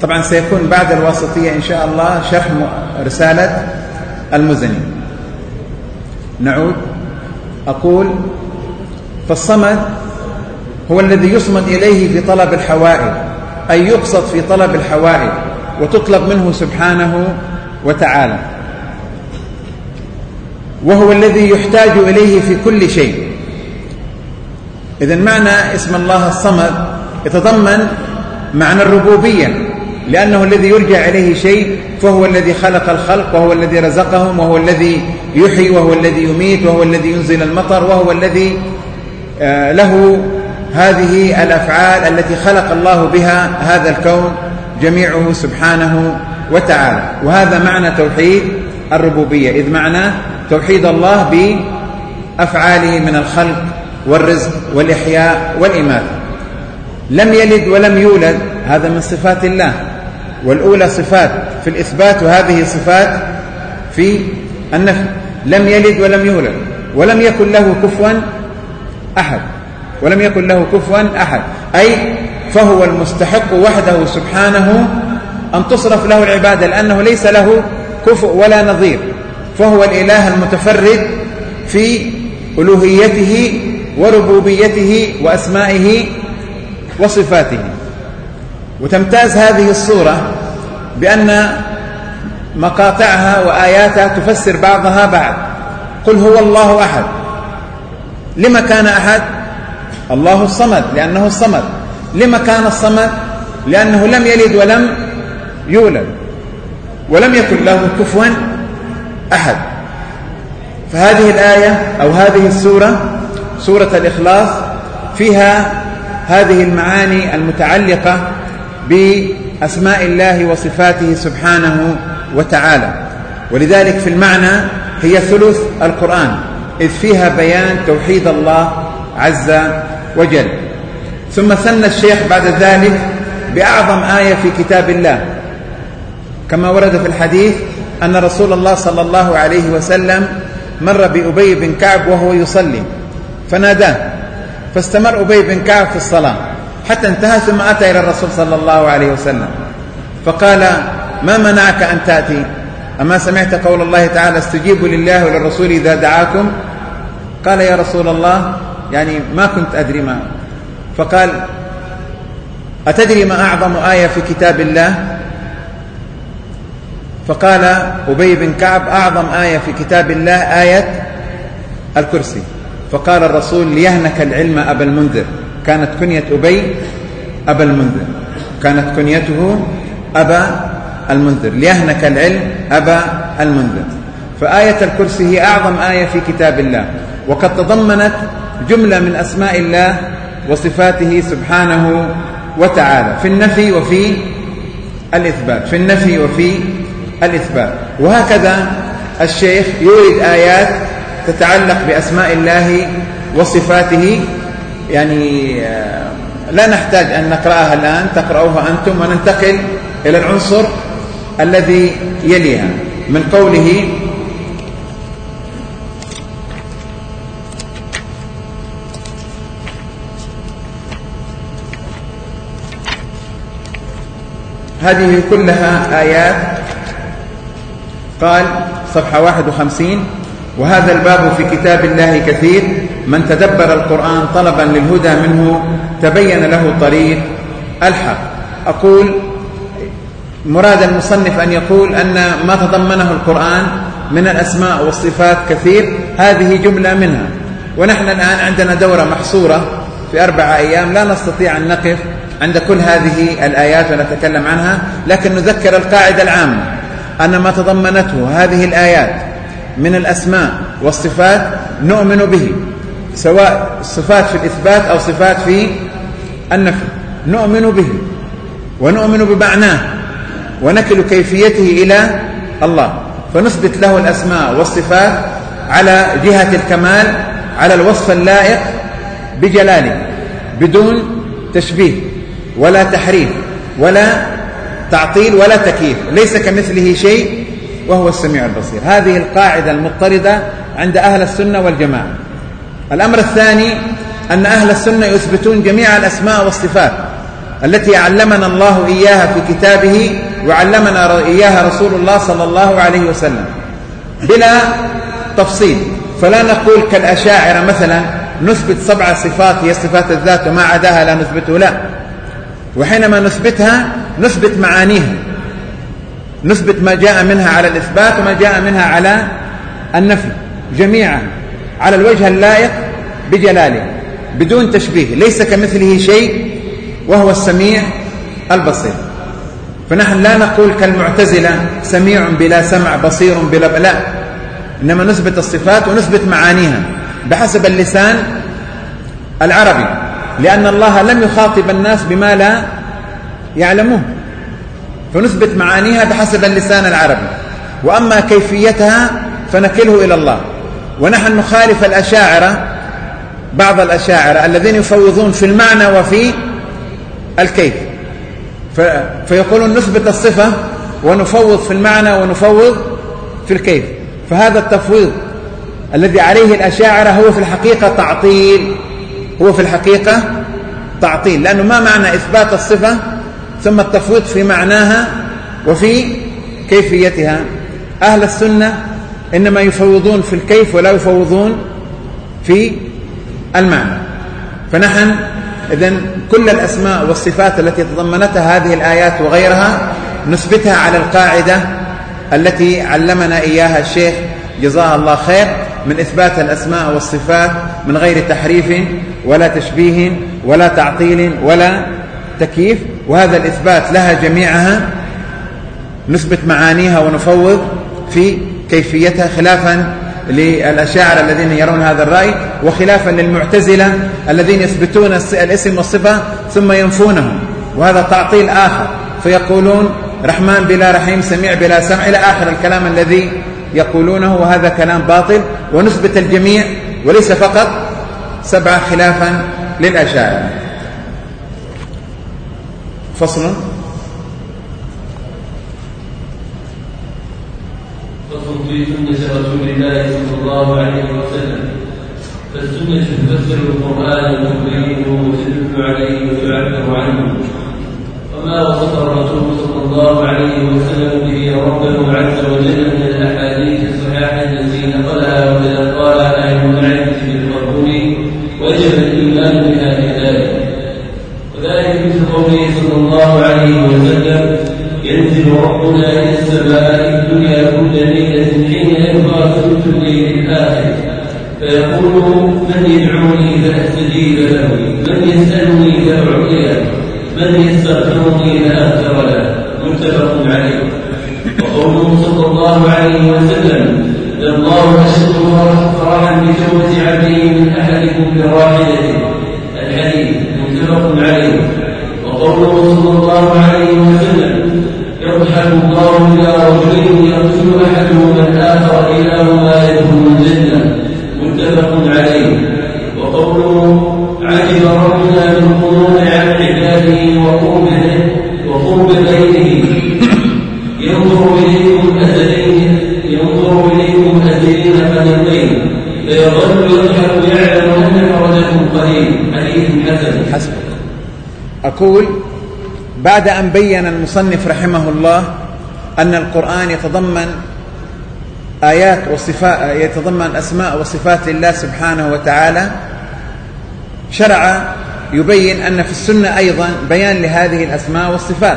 طبعا سيكون بعد الواسطية إن شاء الله شرح رسالة المزني. نعود. أقول: فالصمد هو الذي يصمد إليه في طلب الحوائج، أي يقصد في طلب الحوائج وتطلب منه سبحانه وتعالى، وهو الذي يحتاج إليه في كل شيء. إذن معنى اسم الله الصمد يتضمن معنى الربوبية، لأنه الذي يرجع إليه شيء، فهو الذي خلق الخلق، وهو الذي رزقهم، وهو الذي يحيي، وهو الذي يميت، وهو الذي ينزل المطر، وهو الذي له هذه الأفعال التي خلق الله بها هذا الكون جميعه سبحانه وتعالى. وهذا معنى توحيد الربوبية، إذ معنى توحيد الله بأفعاله من الخلق والرزق والإحياء والإماتة. لم يلد ولم يولد، هذا من صفات الله، والأولى صفات في الإثبات، وهذه صفات في النفي. لم يلد ولم يولد، ولم يكن له كفوا أحد، ولم يكن له كفوا أحد، أي فهو المستحق وحده سبحانه أن تصرف له العبادة، لأنه ليس له كفء ولا نظير، فهو الإله المتفرد في ألوهيته وربوبيته وأسمائه وصفاته. وتمتاز هذه الصورة بأن مقاطعها وآياتها تفسر بعضها بعض. قل هو الله أحد. لما كان أحد؟ الله الصمد، لأنه الصمد. لما كان الصمد؟ لأنه لم يلد ولم يولد، ولم يكن له كفوا أحد. فهذه الآية أو هذه السورة، سورة الإخلاص، فيها هذه المعاني المتعلقة بأسماء الله وصفاته سبحانه وتعالى. ولذلك في المعنى هي ثلث القرآن، إذ فيها بيان توحيد الله عز وجل. ثم ثنى الشيخ بعد ذلك بأعظم آية في كتاب الله، كما ورد في الحديث أن رسول الله صلى الله عليه وسلم مر بأبي بن كعب وهو يصلي فناداه، فاستمر أبي بن كعب في الصلاة حتى انتهى، ثم أتى إلى الرسول صلى الله عليه وسلم فقال: ما منعك أن تأتي؟ أما سمعت قول الله تعالى: استجيبوا لله وللرسول إذا دعاكم؟ قال: يا رسول الله، يعني ما كنت أدري ما. فقال: أتدري ما أعظم آية في كتاب الله؟ فقال أبي بن كعب: أعظم آية في كتاب الله آية الكرسي. فقال الرسول: ليهنك العلم أبا المنذر. كانت كنية أبي أبا المنذر، كانت كنيته أبا المنذر، ليهنك العلم أبا المنذر. فآية الكرسي هي أعظم آية في كتاب الله، وقد تضمنت جملة من أسماء الله وصفاته سبحانه وتعالى في النفي وفي الإثبات، في النفي وفي الإثبات. وهكذا الشيخ يورد آيات تتعلق بأسماء الله وصفاته، يعني لا نحتاج أن نقرأها الآن، تقرأوها أنتم، وننتقل إلى العنصر الذي يليها من قوله: هذه كلها آيات. قال صفحة 51: وهذا الباب في كتاب الله كثير، من تدبر القرآن طلبا للهدى منه تبين له طريق الحق. أقول مراد المصنف أن يقول أن ما تضمنه القرآن من الأسماء والصفات كثير، هذه جملة منها. ونحن الآن عندنا دورة محصورة في 4 أيام، لا نستطيع أن نقف عند كل هذه الآيات ونتكلم عنها، لكن نذكر القاعدة العامة أن ما تضمنته هذه الآيات من الأسماء والصفات نؤمن به، سواء صفات في الإثبات أو صفات في النفي، نؤمن به ونؤمن بمعناه ونكل كيفيته إلى الله، فنثبت له الأسماء والصفات على جهة الكمال، على الوصف اللائق بجلاله، بدون تشبيه ولا تحريف ولا تعطيل ولا تكييف، ليس كمثله شيء وهو السميع البصير. هذه القاعدة المضطردة عند أهل السنة والجماعة. الأمر الثاني أن أهل السنة يثبتون جميع الأسماء والصفات التي علمنا الله إياها في كتابه وعلمنا إياها رسول الله صلى الله عليه وسلم بلا تفصيل. فلا نقول كالأشاعرة مثلا نثبت 7 صفات هي صفات الذات وما عداها لا نثبته، لا. وحينما نثبتها نثبت معانيها، نثبت ما جاء منها على الإثبات وما جاء منها على النفي جميعا على الوجه اللائق بجلاله بدون تشبيه، ليس كمثله شيء وهو السميع البصير. فنحن لا نقول كالمعتزلة سميع بلا سمع بصير بلا، لا، إنما نثبت الصفات ونثبت معانيها بحسب اللسان العربي، لأن الله لم يخاطب الناس بما لا يعلمون، فنثبت معانيها بحسب اللسان العربي. وأما كيفيتها فنكله إلى الله. ونحن نخالف الأشاعرة، بعض الأشاعرة الذين يفوضون في المعنى وفي الكيف، فيقولون نثبت الصفة ونفوض في المعنى ونفوض في الكيف. فهذا التفويض الذي عليه الأشاعرة هو في الحقيقة تعطيل، هو في الحقيقة تعطيل، لأنه ما معنى إثبات الصفة ثم التفويض في معناها وفي كيفيتها؟ أهل السنة إنما يفوضون في الكيف ولا يفوضون في المعنى. فنحن إذن كل الأسماء والصفات التي تضمنتها هذه الآيات وغيرها نثبتها على القاعدة التي علمنا إياها الشيخ جزاه الله خير، من إثبات الأسماء والصفات من غير تحريف ولا تشبيه ولا تعطيل ولا تكييف. وهذا الإثبات لها جميعها نثبت معانيها ونفوض في كيفيتها، خلافا للأشاعرة الذين يرون هذا الرأي، وخلافا للمعتزلة الذين يثبتون الاسم والصفة ثم ينفونهم، وهذا تعطيل آخر، فيقولون رحمن بلا رحيم، سميع بلا سمع، إلى آخر الكلام الذي يقولونه، وهذا كلام باطل. ونثبت الجميع وليس فقط 7 خلافا للأشاعرة. فصل في سنة رسول الله صلى الله عليه وسلم. فالسنة تفسر القرآن وتبينه وتدل عليه وتعبر عنه. وما وصف الرسول صلى الله عليه وسلم به ربه عز وجل من الأحاديث الصحيحة التي نقلها وتلقاها أهل العلم بالقبول وجب الإيمان بها كذلك. وذلك مثل قوله صلى الله عليه وسلم: ينزل ربنا إلى السماء الدنيا كل ليلة حين يبقى ثلث الليل الآخر فيقول: من يدعوني فأستجيب له، من يسألني فأعطيه، من يستغفرني فأغفر له. متفق عليه. وقوله صلى الله عليه وسلم: الله أشد فرحا بتوبة عبده من أحدكم براحلته. الحديث متفق عليه. وقوله صلى الله عليه وسلم: يضحك الله إلى رجلين يقتل أحدهما الآخر كلاهما يدخل الجنة. متفق عليه. وقوله: عجب ربنا بالقنوط عن عباده وقرب بينه، ينظر إليكم أزلين قدمين فيظل يضحك يعلم أن فرجكم قريب. حديث حسن. أقول بعد أن بين المصنف رحمه الله أن القرآن يتضمن آيات وصفات، يتضمن أسماء وصفات الله سبحانه وتعالى، شرع يبين أن في السنة أيضا بيان لهذه الأسماء والصفات،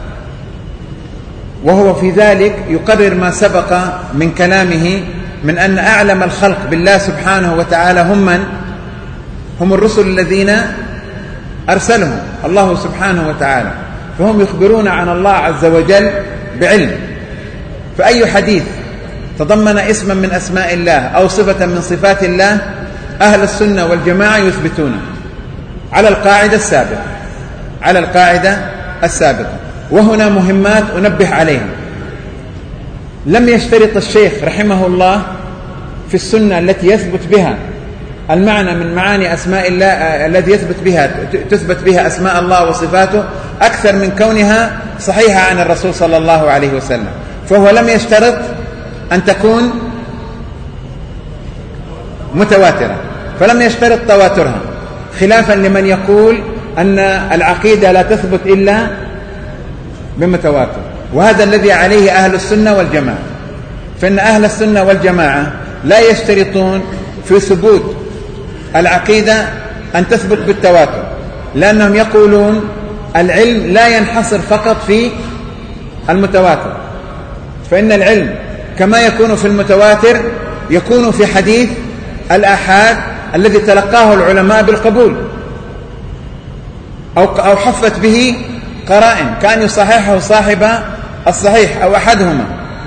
وهو في ذلك يقرر ما سبق من كلامه من أن أعلم الخلق بالله سبحانه وتعالى هم الرسل الذين أرسلهم الله سبحانه وتعالى، فهم يخبرون عن الله عز وجل بعلم. فأي حديث تضمن اسما من أسماء الله أو صفة من صفات الله أهل السنة والجماعة يثبتونه على القاعدة السابقة. وهنا مهمات أنبه عليها. لم يشترط الشيخ رحمه الله في السنة التي يثبت بها المعنى من معاني أسماء الله الذي تثبت بها أسماء الله وصفاته أكثر من كونها صحيحة عن الرسول صلى الله عليه وسلم، فهو لم يشترط أن تكون متواترة، فلم يشترط تواترها، خلافا لمن يقول أن العقيدة لا تثبت إلا بمتواتر، وهذا الذي عليه أهل السنة والجماعة. فإن أهل السنة والجماعة لا يشترطون في ثبوت العقيدة أن تثبت بالتواتر، لأنهم يقولون العلم لا ينحصر فقط في المتواتر، فإن العلم كما يكون في المتواتر يكون في حديث الآحاد الذي تلقاه العلماء بالقبول أو حفت به قرائن كان يصححه صاحب الصحيح أو أحدهما،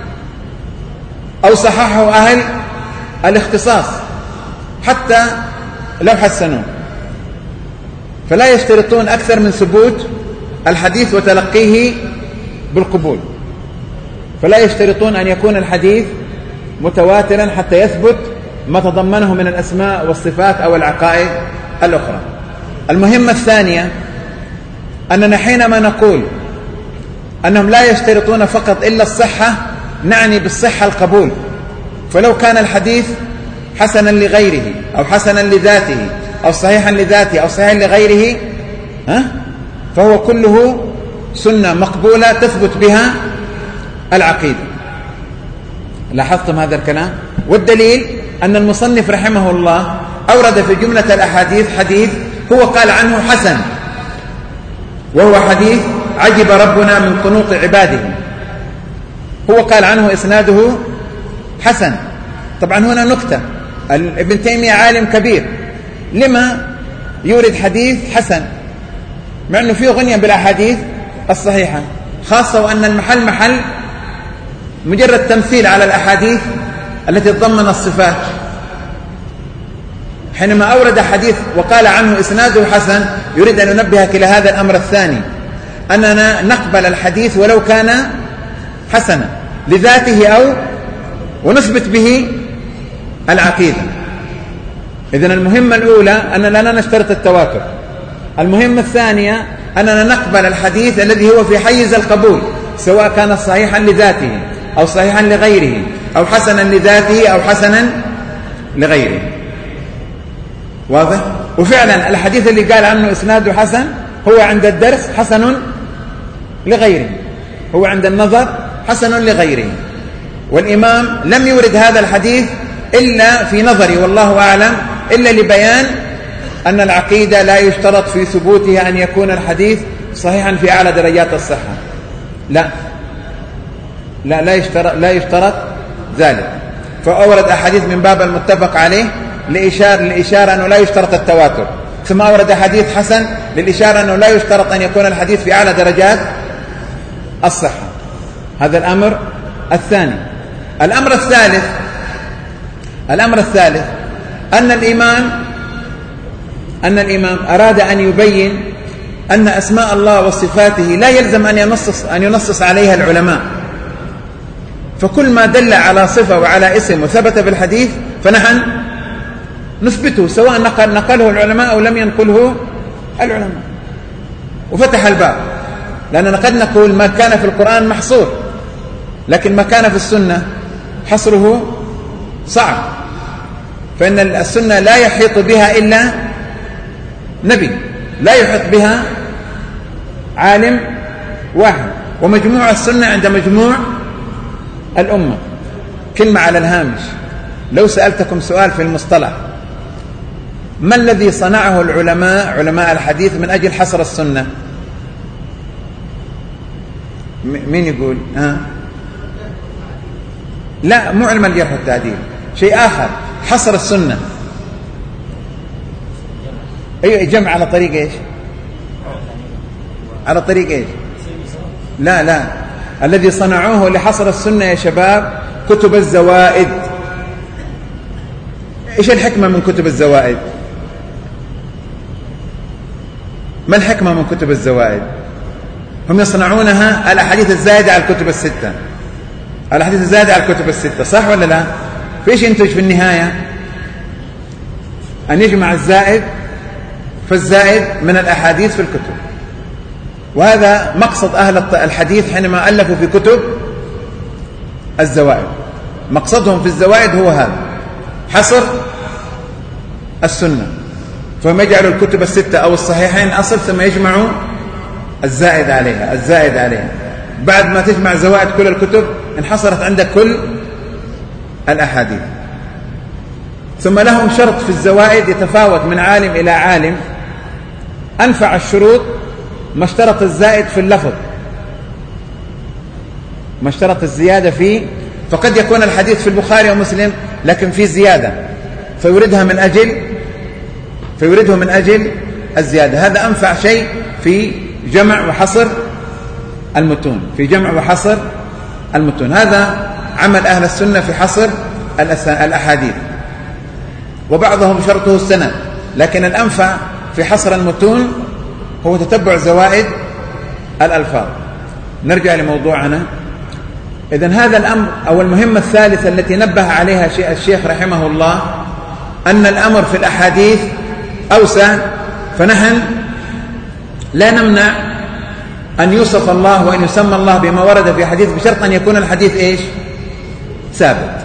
أو صححه أهل الاختصاص حتى لو حسنوه. فلا يشترطون أكثر من ثبوت الحديث وتلقيه بالقبول، فلا يشترطون أن يكون الحديث متواترا حتى يثبت ما تضمنه من الأسماء والصفات أو العقائد الأخرى. المهمة الثانية أننا حينما نقول أنهم لا يشترطون فقط إلا الصحة نعني بالصحة القبول، فلو كان الحديث حسنا لغيره أو حسنا لذاته أو صحيحا لذاته أو صحيحا لغيره فهو كله سنة مقبولة تثبت بها العقيدة. لاحظتم هذا الكلام؟ والدليل أن المصنف رحمه الله أورد في جملة الأحاديث حديث هو قال عنه حسن، وهو حديث عجب ربنا من قنوط عباده، هو قال عنه إسناده حسن. طبعا هنا نكتة، ابن تيمية عالم كبير، لما يورد حديث حسن مع أنه فيه غنية بالأحاديث الصحيحة، خاصة وأن المحل محل مجرد تمثيل على الأحاديث التي تضمن الصفات. حينما أورد حديث وقال عنه إسناده حسن يريد أن ينبهك إلى هذا الأمر الثاني، أننا نقبل الحديث ولو كان حسنا لذاته أو ونثبت به العقيدة. إذن المهمة الأولى أننا لا نشترط التواتر. المهمة الثانية أننا نقبل الحديث الذي هو في حيز القبول، سواء كان صحيحا لذاته أو صحيحا لغيره أو حسنا لذاته أو حسنا لغيره. واضح؟ وفعلا الحديث اللي قال عنه إسناده حسن هو عند الدرس حسن لغيره، هو عند النظر حسن لغيره. والإمام لم يورد هذا الحديث إلا في نظري والله أعلم إلا لبيان أن العقيدة لا يشترط في ثبوتها أن يكون الحديث صحيحا في أعلى درجات الصحة، لا يشترط ذلك. فأورد أحاديث من باب المتفق عليه للإشارة أنه لا يشترط التواتر، ثم أورد حديث حسن للإشارة أنه لا يشترط أن يكون الحديث في أعلى درجات الصحة. هذا الأمر الثاني. الأمر الثالث أن الإمام أراد أن يبين أن أسماء الله وصفاته لا يلزم أن ينصص عليها العلماء، فكل ما دل على صفة وعلى اسم وثبت في الحديث فنحن نثبته، سواء نقله العلماء أو لم ينقله العلماء. وفتح الباب، لأننا قد نقول ما كان في القرآن محصور، لكن ما كان في السنة حصره صعب، فإن السنة لا يحيط بها إلا نبي، لا يحيط بها عالم واحد، ومجموع السنة عند مجموع الأمة. كلمة على الهامش، لو سألتكم سؤال في المصطلح، ما الذي صنعه علماء الحديث من أجل حصر السنة؟ مين يقول؟ لا، مو علم الجرح والتعديل، شيء آخر، حصر السنة. أيوة، جمع على طريق إيش؟ على طريق إيش؟ لا، الذي صنعوه لحصر السنة يا شباب كتب الزوائد. إيش الحكمة من كتب الزوائد؟ ما الحكمة من كتب الزوائد؟ هم يصنعونها الأحاديث الزائدة على الكتب الستة، الأحاديث الزائدة على الكتب الستة، صح ولا لا؟ فإيش ينتج في النهاية؟ أن يجمع الزائد فالزائد من الأحاديث في الكتب. وهذا مقصد أهل الحديث حينما ألفوا في كتب الزوائد، مقصدهم في الزوائد هو هذا، حصر السنة. فهم يجعلوا الكتب الستة أو الصحيحين أصل، ثم يجمعوا الزائد عليها. بعد ما تجمع زوائد كل الكتب انحصرت عندك كل الأحاديث. ثم لهم شرط في الزوائد يتفاوت من عالم إلى عالم. أنفع الشروط ما اشترط الزائد في اللفظ، ما اشترط الزيادة فيه. فقد يكون الحديث في البخاري ومسلم لكن في زيادة فيوردها من أجل الزيادة. هذا أنفع شيء في جمع وحصر المتون. هذا عمل أهل السنة في حصر الأحاديث. وبعضهم شرطه السند، لكن الأنفع في حصر المتون هو تتبع زوائد الألفاظ. نرجع لموضوعنا. إذن هذا الأمر أو المهمة الثالثة التي نبه عليها الشيخ رحمه الله أن الأمر في الأحاديث أوسع، فنحن لا نمنع أن يوصف الله وأن يسمى الله بما ورد في حديث بشرط أن يكون الحديث إيش؟ ثابت.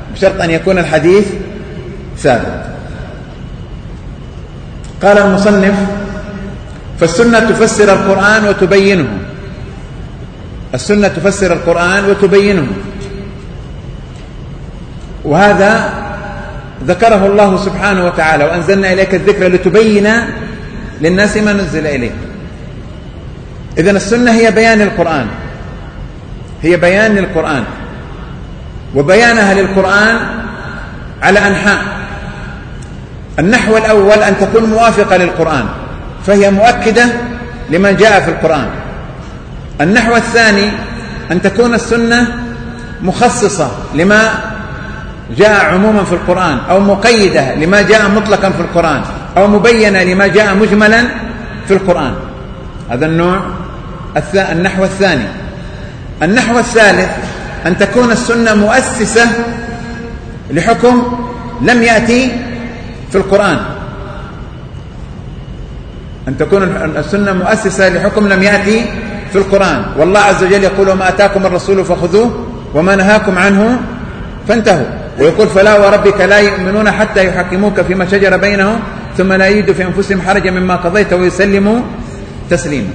قال المصنف: فالسنة تفسر القرآن وتبينه. وهذا ذكره الله سبحانه وتعالى: وأنزلنا إليك الذكر لتبين للناس ما نزل إليه. إذن السنة هي بيان للقرآن، وبيانها للقرآن على أنحاء. النحو الأول أن تكون موافقة للقرآن فهي مؤكدة لما جاء في القرآن. النحو الثاني أن تكون السنة مخصصة لما جاء عموما في القرآن، أو مقيدة لما جاء مطلقا في القرآن، أو مبينة لما جاء مجملا في القرآن. هذا النحو الثاني. النحو الثالث أن تكون السنة مؤسسة لحكم لم يأتي في القرآن، والله عز وجل يقول: وما أتاكم الرسول فخذوه وما نهاكم عنه فانتهوا. ويقول: فلا وربك لا يؤمنون حتى يحكموك فيما شجر بينهم ثم لا يجدوا في أنفسهم حرجا مما قضيت ويسلموا تسليما.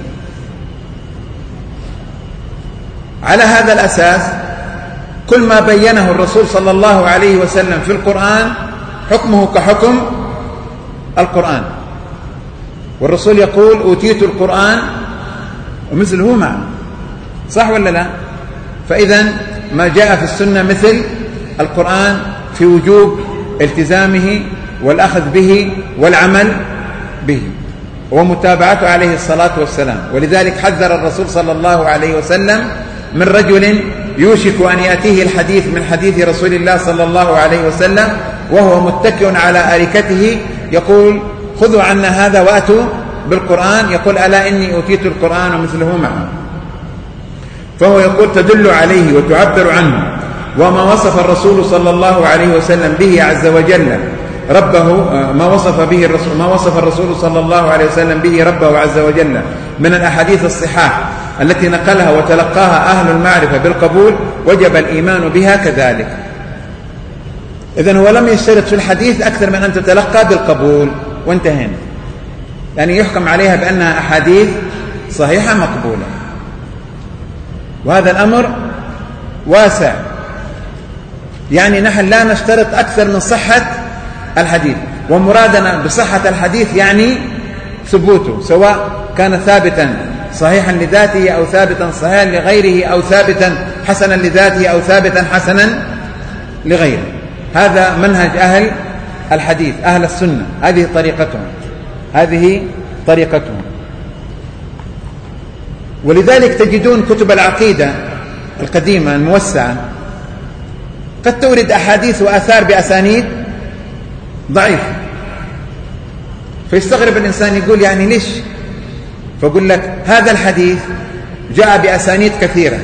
على هذا الأساس كل ما بينه الرسول صلى الله عليه وسلم في القرآن حكمه كحكم القرآن. والرسول يقول: أوتيت القرآن ومثله معه. صح ولا لا؟ فإذا ما جاء في السنة مثل القرآن في وجوب التزامه والأخذ به والعمل به ومتابعته عليه الصلاة والسلام. ولذلك حذر الرسول صلى الله عليه وسلم من رجل يوشك أن يأتيه الحديث من حديث رسول الله صلى الله عليه وسلم وهو متكئ على أريكته يقول: خذوا عنا هذا وأتوا بالقرآن. يقول: ألا إني أوتيت القرآن ومثله معه. فهو يقول: تدل عليه وتعبر عنه. وما وصف الرسول صلى الله عليه وسلم به عز وجل ربه، ما وصف الرسول صلى الله عليه وسلم به ربه عز وجل من الأحاديث الصحاح التي نقلها وتلقاها أهل المعرفة بالقبول، وجب الإيمان بها كذلك. إذن هو لم يشترط في الحديث أكثر من أن تتلقى بالقبول وانتهينا، يعني يحكم عليها بأنها أحاديث صحيحة مقبولة. وهذا الأمر واسع، يعني نحن لا نشترط أكثر من صحة الحديث. ومرادنا بصحة الحديث يعني ثبوته، سواء كان ثابتا صحيحا لذاته أو ثابتا صحيحا لغيره أو ثابتا حسنا لذاته أو ثابتا حسنا لغيره. هذا منهج أهل الحديث أهل السنة، هذه طريقتهم. ولذلك تجدون كتب العقيدة القديمة الموسعة قد تورد أحاديث وآثار بأسانيد ضعيفة، فيستغرب الإنسان يقول: يعني ليش؟ فأقول لك: هذا الحديث جاء بأسانيد كثيرة،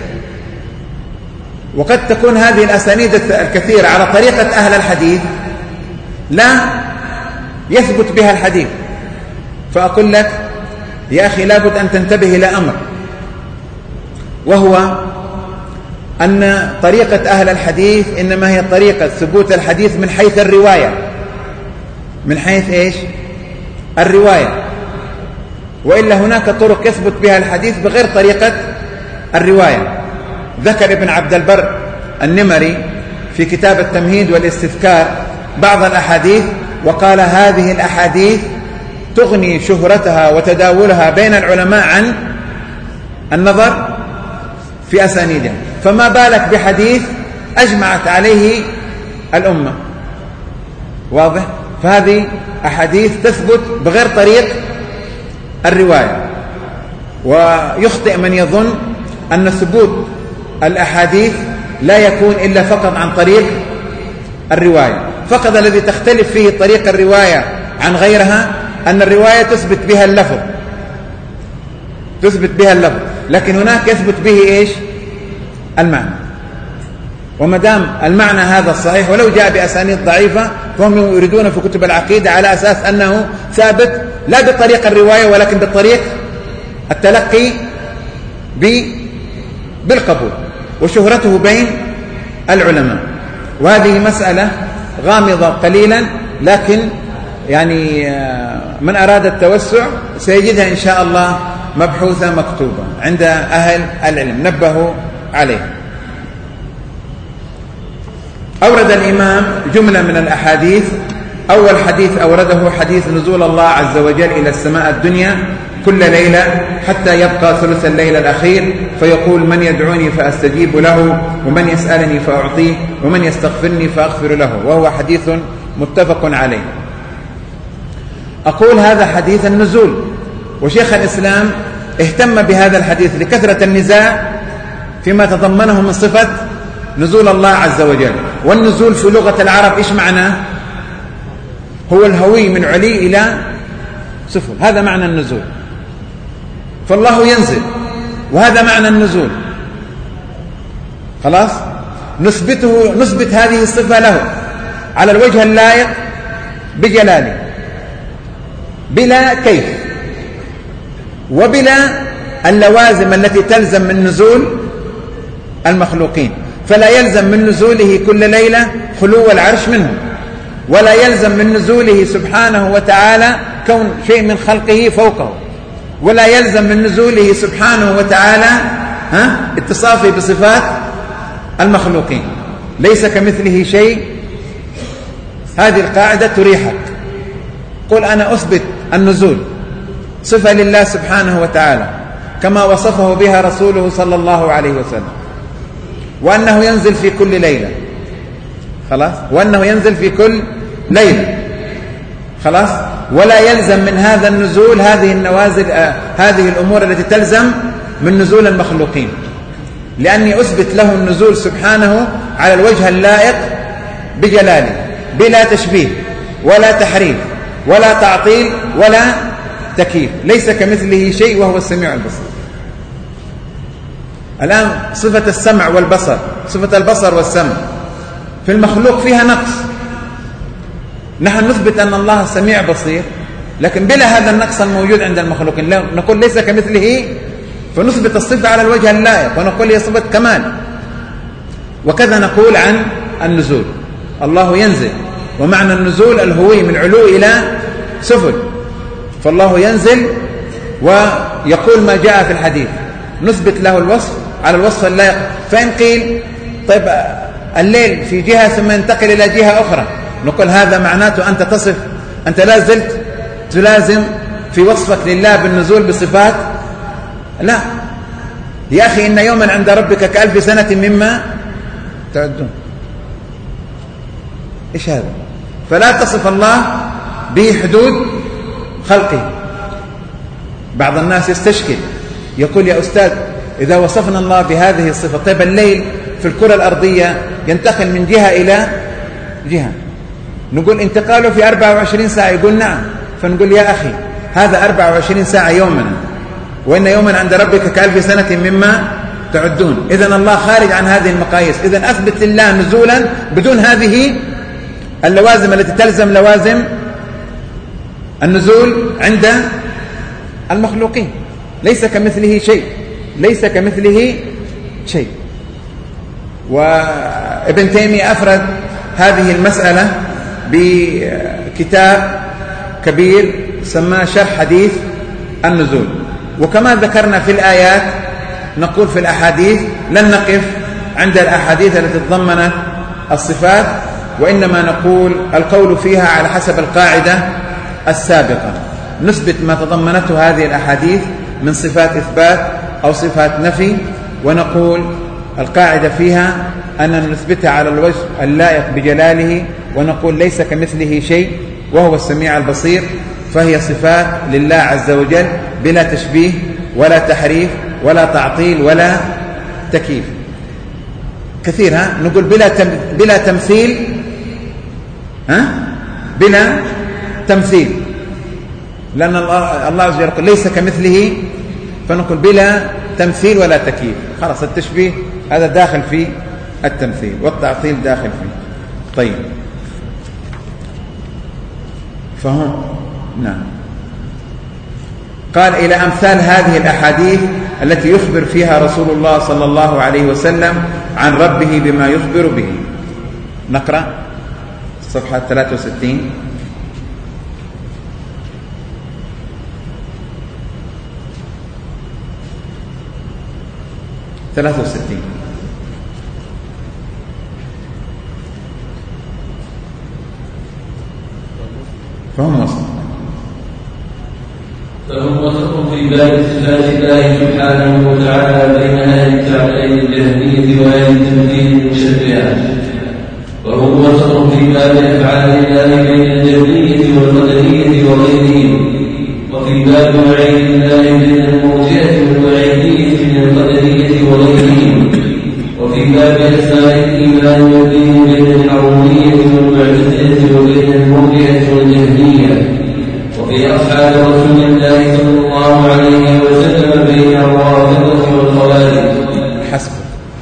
وقد تكون هذه الأسانيد الكثيرة على طريقة أهل الحديث لا يثبت بها الحديث. فأقول لك: يا أخي لابد أن تنتبه إلى أمر، وهو أن طريقة أهل الحديث إنما هي طريقة ثبوت الحديث من حيث الرواية. من حيث إيش؟ الرواية، وإلا هناك طرق يثبت بها الحديث بغير طريقة الرواية. ذكر ابن عبد البر النمري في كتاب التمهيد والاستذكار بعض الأحاديث وقال: هذه الأحاديث تغني شهرتها وتداولها بين العلماء عن النظر في أسانيدها، فما بالك بحديث أجمعت عليه الأمة. واضح؟ فهذه أحاديث تثبت بغير طريق الرواية. ويخطئ من يظن أن ثبوت الأحاديث لا يكون إلا فقط عن طريق الرواية. فقط الذي تختلف فيه طريق الرواية عن غيرها أن الرواية تثبت بها اللفظ، لكن هناك يثبت به إيش؟ المعنى. ومدام المعنى هذا الصحيح ولو جاء بأسانيد ضعيفة فهم يريدون في كتب العقيدة على أساس أنه ثابت لا بطريق الرواية ولكن بطريق التلقي بالقبول وشهرته بين العلماء. وهذه مسألة غامضة قليلا، لكن يعني من أراد التوسع سيجدها إن شاء الله مبحوثة مكتوبة عند أهل العلم نبهوا عليه. أورد الإمام جملة من الأحاديث. أول حديث أورده حديث نزول الله عز وجل إلى السماء الدنيا كل ليلة حتى يبقى ثلث الليل الأخير، فيقول: من يدعوني فأستجيب له، ومن يسألني فأعطيه، ومن يستغفرني فأغفر له، وهو حديث متفق عليه. أقول هذا حديث النزول، وشيخ الإسلام اهتم بهذا الحديث لكثرة النزاع فيما تضمنه من صفة نزول الله عز وجل. والنزول في لغة العرب إيش معناه؟ هو الهوي من علي إلى سفل، هذا معنى النزول. فالله ينزل وهذا معنى النزول. خلاص نثبت هذه الصفة له على الوجه اللائق بجلاله بلا كيف وبلا اللوازم التي تلزم من نزول المخلوقين. فلا يلزم من نزوله كل ليلة خلو العرش منه، ولا يلزم من نزوله سبحانه وتعالى كون شيء من خلقه فوقه، ولا يلزم من نزوله سبحانه وتعالى اتصافه بصفات المخلوقين. ليس كمثله شيء. هذه القاعدة تريحك. قل أنا أثبت النزول صفة لله سبحانه وتعالى كما وصفه بها رسوله صلى الله عليه وسلم، وأنه ينزل في كل ليلة. خلاص؟ وأنه ينزل في كل ليلة. خلاص؟ ولا يلزم من هذا النزول هذه النوازل هذه الأمور التي تلزم من نزول المخلوقين، لأني أثبت له النزول سبحانه على الوجه اللائق بجلاله بلا تشبيه ولا تحريف ولا تعطيل ولا تكييف. ليس كمثله شيء وهو السميع البصير. الآن صفة السمع والبصر، صفة البصر والسمع في المخلوق فيها نقص. نحن نثبت أن الله سميع بصير، لكن بلا هذا النقص الموجود عند المخلوقين. نقول ليس كمثله، فنثبت الصفة على الوجه اللائق ونقول هي صفة كمال. وكذا نقول عن النزول، الله ينزل، ومعنى النزول الهوي من علو إلى سفل. فالله ينزل ويقول ما جاء في الحديث، نثبت له الوصف على الوصف اللائق. فإن قيل طيب الليل في جهة ثم ينتقل إلى جهة أخرى، نقول هذا معناته أنت تصف، أنت لا زلت تلازم في وصفك لله بالنزول بصفات. لا يا أخي، إن يوما عند ربك كألف سنة مما تعدون. إيش هذا؟ فلا تصف الله بحدود خلقه. بعض الناس يستشكل يقول يا أستاذ إذا وصفنا الله بهذه الصفة، طيب الليل في الكرة الأرضية ينتقل من جهة إلى جهة، نقول انتقاله في 24 ساعة، يقول نعم. فنقول يا أخي هذا 24 ساعة يومنا، وإن يوما عند ربك كألف سنة مما تعدون. إذن الله خارج عن هذه المقاييس. إذن أثبت لله نزولا بدون هذه اللوازم التي تلزم لوازم النزول عند المخلوقين. ليس كمثله شيء، ليس كمثله شيء. وابن تيمية أفرد هذه المسألة بكتاب كبير سماه شرح حديث النزول. وكما ذكرنا في الآيات نقول في الأحاديث لن نقف عند الأحاديث التي تضمنت الصفات، وإنما نقول القول فيها على حسب القاعدة السابقة، نثبت ما تضمنته هذه الأحاديث من صفات إثبات أو صفات نفي، ونقول القاعدة فيها أننا نثبتها على الوجه اللائق بجلاله، ونقول ليس كمثله شيء وهو السميع البصير، فهي صفات لله عز وجل بلا تشبيه ولا تحريف ولا تعطيل ولا تكييف. كثير نقول بلا تمثيل، بلا تمثيل، لأن الله عز وجل يقول ليس كمثله، فنقول بلا تمثيل ولا تكييف. خلاص التشبيه هذا داخل في التمثيل والتعطيل داخل فيه. طيب فهم نعم. قال إلى أمثال هذه الأحاديث التي يخبر فيها رسول الله صلى الله عليه وسلم عن ربه بما يخبر به. نقرأ صفحة 63. فهم وسط في باب صفات الله سبحانه وتعالى بين أهل التعطيل الجهمية وأهل التمثيل المشبهة، وهم وسط في باب أفعال الله بين الجهمية والقدرية وغيرهم، وفي باب وعيد الله بين المرجئة والوعيدية من القدرية وغيرهم، وفي باب أسماء الإيمان والدين بين الحرورية والمعتزلة وبين المرجئة والجهمية، وفي أصحاب رسول الله صلى الله عليه وسلم بين الرافضة والخوارج. حسب.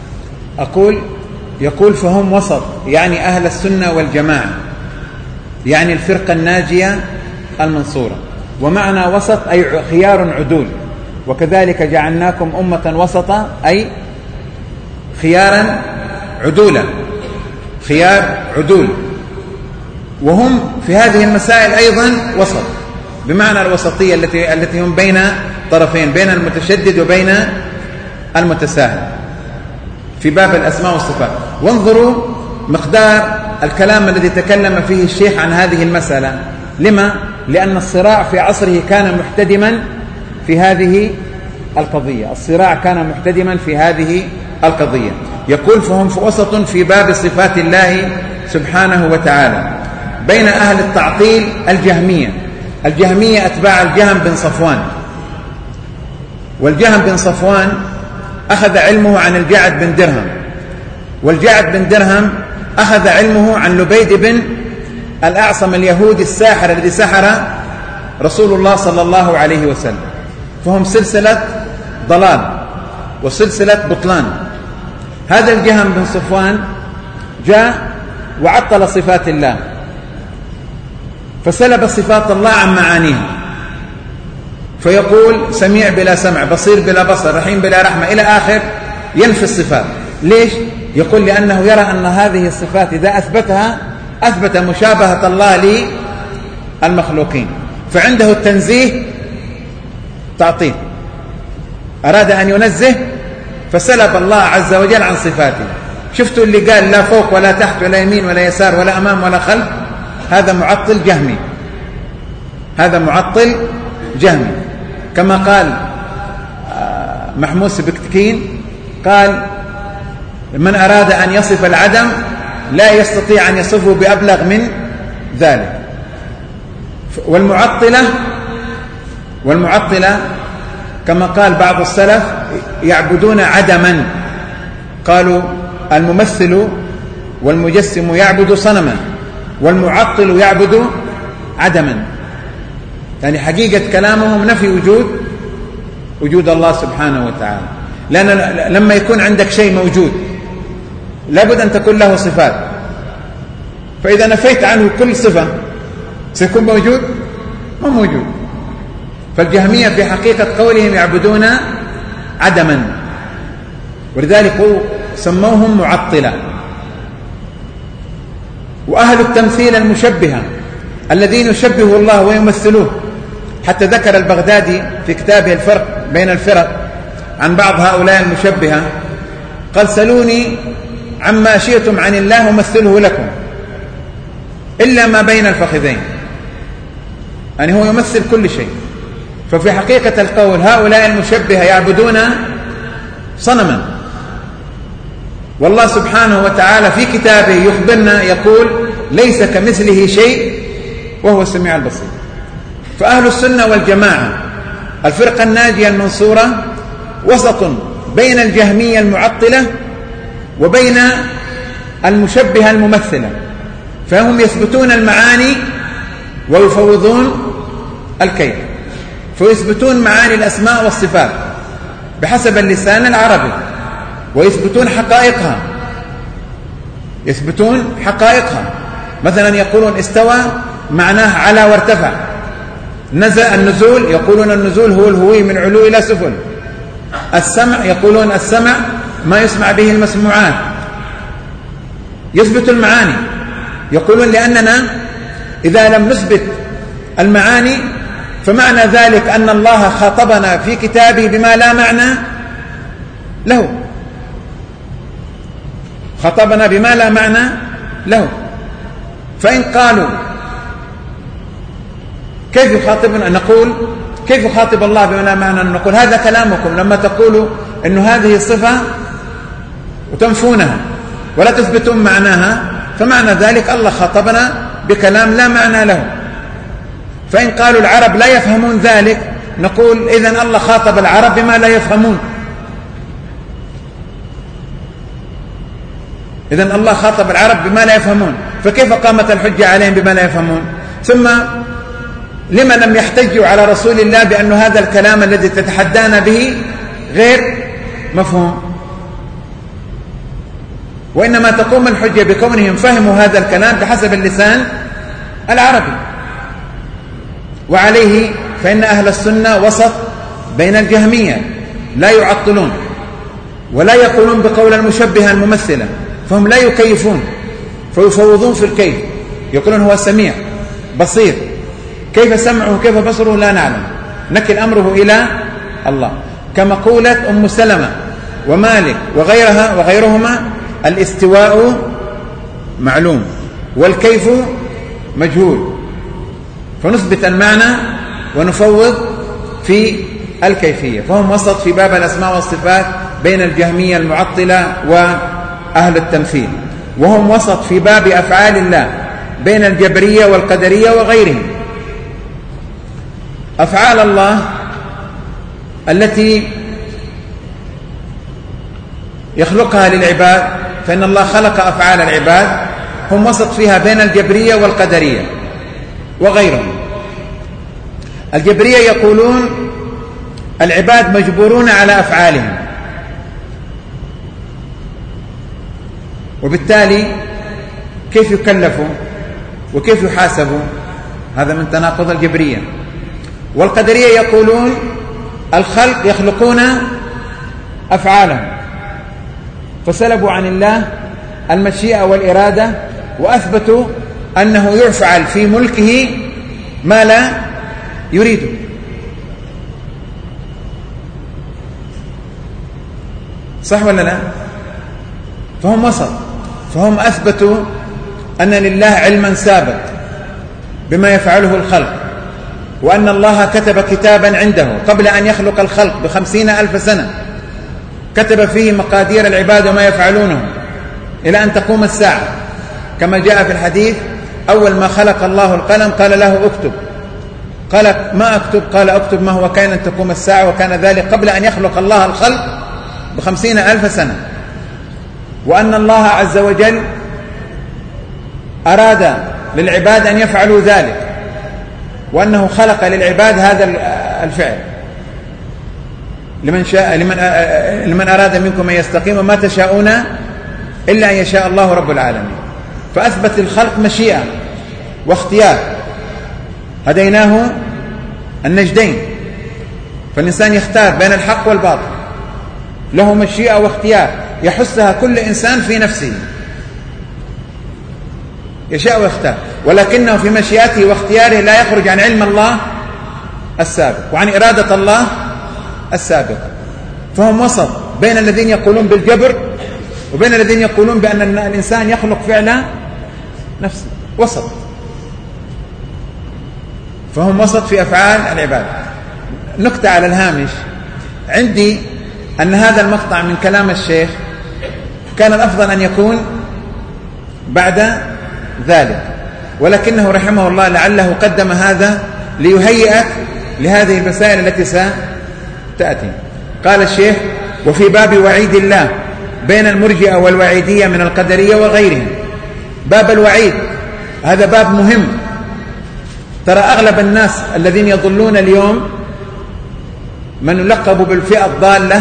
يقول فهم وسط، يعني أهل السنة والجماعة، يعني الفرقة الناجية المنصورة. ومعنى وسط أي خيار عدول، وكذلك جعلناكم أمة وسطا أي خيارا عدولا، خيار عدول. وهم في هذه المسائل أيضا وسط، بمعنى الوسطية التي هم بين طرفين، بين المتشدد وبين المتساهل في باب الأسماء والصفات. وانظروا مقدار الكلام الذي تكلم فيه الشيخ عن هذه المسألة. لما؟ لأن الصراع في عصره كان محتدما في هذه القضية، الصراع كان محتدما في هذه القضية. يقول فهم في وسط في باب صفات الله سبحانه وتعالى بين أهل التعطيل الجهمية أتباع الجهم بن صفوان. والجهم بن صفوان أخذ علمه عن الجعد بن درهم، والجعد بن درهم أخذ علمه عن لبيد بن الأعصم اليهودي الساحر الذي سحر رسول الله صلى الله عليه وسلم. فهم سلسلة ضلال وسلسلة بطلان. هذا الجهم بن صفوان جاء وعطل صفات الله، فسلب صفات الله عن معانيها، فيقول سميع بلا سمع، بصير بلا بصر، رحيم بلا رحمة، إلى آخر ينفي الصفات. ليش؟ يقول لأنه يرى أن هذه الصفات إذا أثبتها أثبت مشابهة الله للمخلوقين، فعنده التنزيه تعطيل. أراد أن ينزه فسلب الله عز وجل عن صفاته. شفتوا اللي قال لا فوق ولا تحت ولا يمين ولا يسار ولا أمام ولا خلف، هذا معطل جهمي، هذا معطل جهمي. كما قال محموس بكتكين، قال من أراد أن يصف العدم لا يستطيع أن يصفه بأبلغ من ذلك. والمعطلة كما قال بعض السلف يعبدون عدما، قالوا الممثل والمجسم يعبد صنما والمعطل يعبد عدما، يعني حقيقة كلامهم نفي وجود الله سبحانه وتعالى. لأن لما يكون عندك شيء موجود لابد أن تكون له صفات، فإذا نفيت عنه كل صفة سيكون موجود؟ ما موجود. فالجهمية في حقيقة قولهم يعبدون عدما، ولذلك سموهم معطلة. وأهل التمثيل المشبهة الذين يشبهوا الله ويمثلوه، حتى ذكر البغدادي في كتابه الفرق بين الفرق عن بعض هؤلاء المشبهة، قال: سلوني عما شئتم عن الله أمثله لكم إلا ما بين الفخذين. يعني هو يمثل كل شيء. ففي حقيقة القول هؤلاء المشبهة يعبدون صنما، والله سبحانه وتعالى في كتابه يخبرنا يقول: ليس كمثله شيء وهو السميع البصير. فأهل السنة والجماعة الفرقة الناجية المنصورة وسط بين الجهمية المعطلة وبين المشبهة الممثلة، فهم يثبتون المعاني ويفوضون الكيف، فيثبتون معاني الأسماء والصفات بحسب اللسان العربي، ويثبتون حقائقها، يثبتون حقائقها. مثلا يقولون استوى معناه على وارتفع. نزل النزول، يقولون النزول هو الهوي من علو إلى سفل. السمع، يقولون السمع ما يسمع به المسموعات. يثبت المعاني، يقولون لأننا إذا لم نثبت المعاني فمعنى ذلك أن الله خاطبنا في كتابه بما لا معنى له، خاطبنا بما لا معنى له. فإن قالوا كيف يخاطبنا، نقول كيف يخاطب الله بما لا معنى؟ نقول هذا كلامكم لما تقولوا أن هذه الصفة وتنفونها ولا تثبتون معناها، فمعنى ذلك الله خاطبنا بكلام لا معنى له. فإن قالوا العرب لا يفهمون ذلك، نقول إذن الله خاطب العرب بما لا يفهمون. إذن الله خاطب العرب بما لا يفهمون، فكيف قامت الحجة عليهم بما لا يفهمون؟ ثم لما لم يحتجوا على رسول الله بأن هذا الكلام الذي تتحدانا به غير مفهوم؟ وإنما تقوم الحجة بكونهم فهموا هذا الكلام بحسب اللسان العربي. وعليه فإن أهل السنة وسط بين الجهمية، لا يعطلون ولا يقولون بقول المشبهة الممثلة، فهم لا يكيفون فيفوضون في الكيف، يقولون هو سميع بصير، كيف سمعه كيف بصره لا نعلم، نكل أمره إلى الله. كما قولت أم سلمة ومالك وغيرهما: الاستواء معلوم والكيف مجهول، فنثبت المعنى ونفوض في الكيفية. فهم وسط في باب الأسماء والصفات بين الجهمية المعطلة وأهل التمثيل، وهم وسط في باب أفعال الله بين الجبرية والقدرية وغيرهم. أفعال الله التي يخلقها للعباد، فإن الله خلق أفعال العباد، هم وسط فيها بين الجبرية والقدرية وغيرهم. الجبرية يقولون العباد مجبورون على أفعالهم، وبالتالي كيف يكلفوا وكيف يحاسبوا؟ هذا من تناقض الجبرية. والقدرية يقولون الخلق يخلقون أفعالهم، فسلبوا عن الله المشيئة والإرادة، وأثبتوا أنه يفعل في ملكه ما لا يريده. صح ولا لا؟ فهم وسط، فهم أثبتوا أن لله علما سابق بما يفعله الخلق، وأن الله كتب كتابا عنده قبل أن يخلق الخلق ب50,000 سنة، كتب فيه مقادير العباد وما يفعلونه إلى أن تقوم الساعة، كما جاء في الحديث: أول ما خلق الله القلم قال له اكتب، قال ما أكتب؟ قال اكتب ما هو كائن تقوم الساعة، وكان ذلك قبل أن يخلق الله الخلق ب50,000 سنة. وأن الله عز وجل أراد للعباد أن يفعلوا ذلك، وأنه خلق للعباد هذا الفعل، لمن أراد منكم أن يستقيم، وما تشاءون إلا أن يشاء الله رب العالمين. فأثبت الخلق مشيئة واختيار، هديناه النجدين، فالإنسان يختار بين الحق والباطل، له مشيئة واختيار يحسها كل إنسان في نفسه، يشاء ويختار، ولكنه في مشيئته واختياره لا يخرج عن علم الله السابق وعن إرادة الله السابقة. فهم وسط بين الذين يقولون بالجبر وبين الذين يقولون بأن الإنسان يخلق فعل نفسه، وسط. فهم وسط في أفعال العباد. نكتة على الهامش عندي أن هذا المقطع من كلام الشيخ كان الأفضل أن يكون بعد ذلك، ولكنه رحمه الله لعله قدم هذا ليهيئك لهذه المسائل التي ستأتي. قال الشيخ: وفي باب وعيد الله بين المرجئة والوعيدية من القدرية وغيرهم. باب الوعيد هذا باب مهم. ترى أغلب الناس الذين يضلون اليوم من يلقب بالفئة الضالة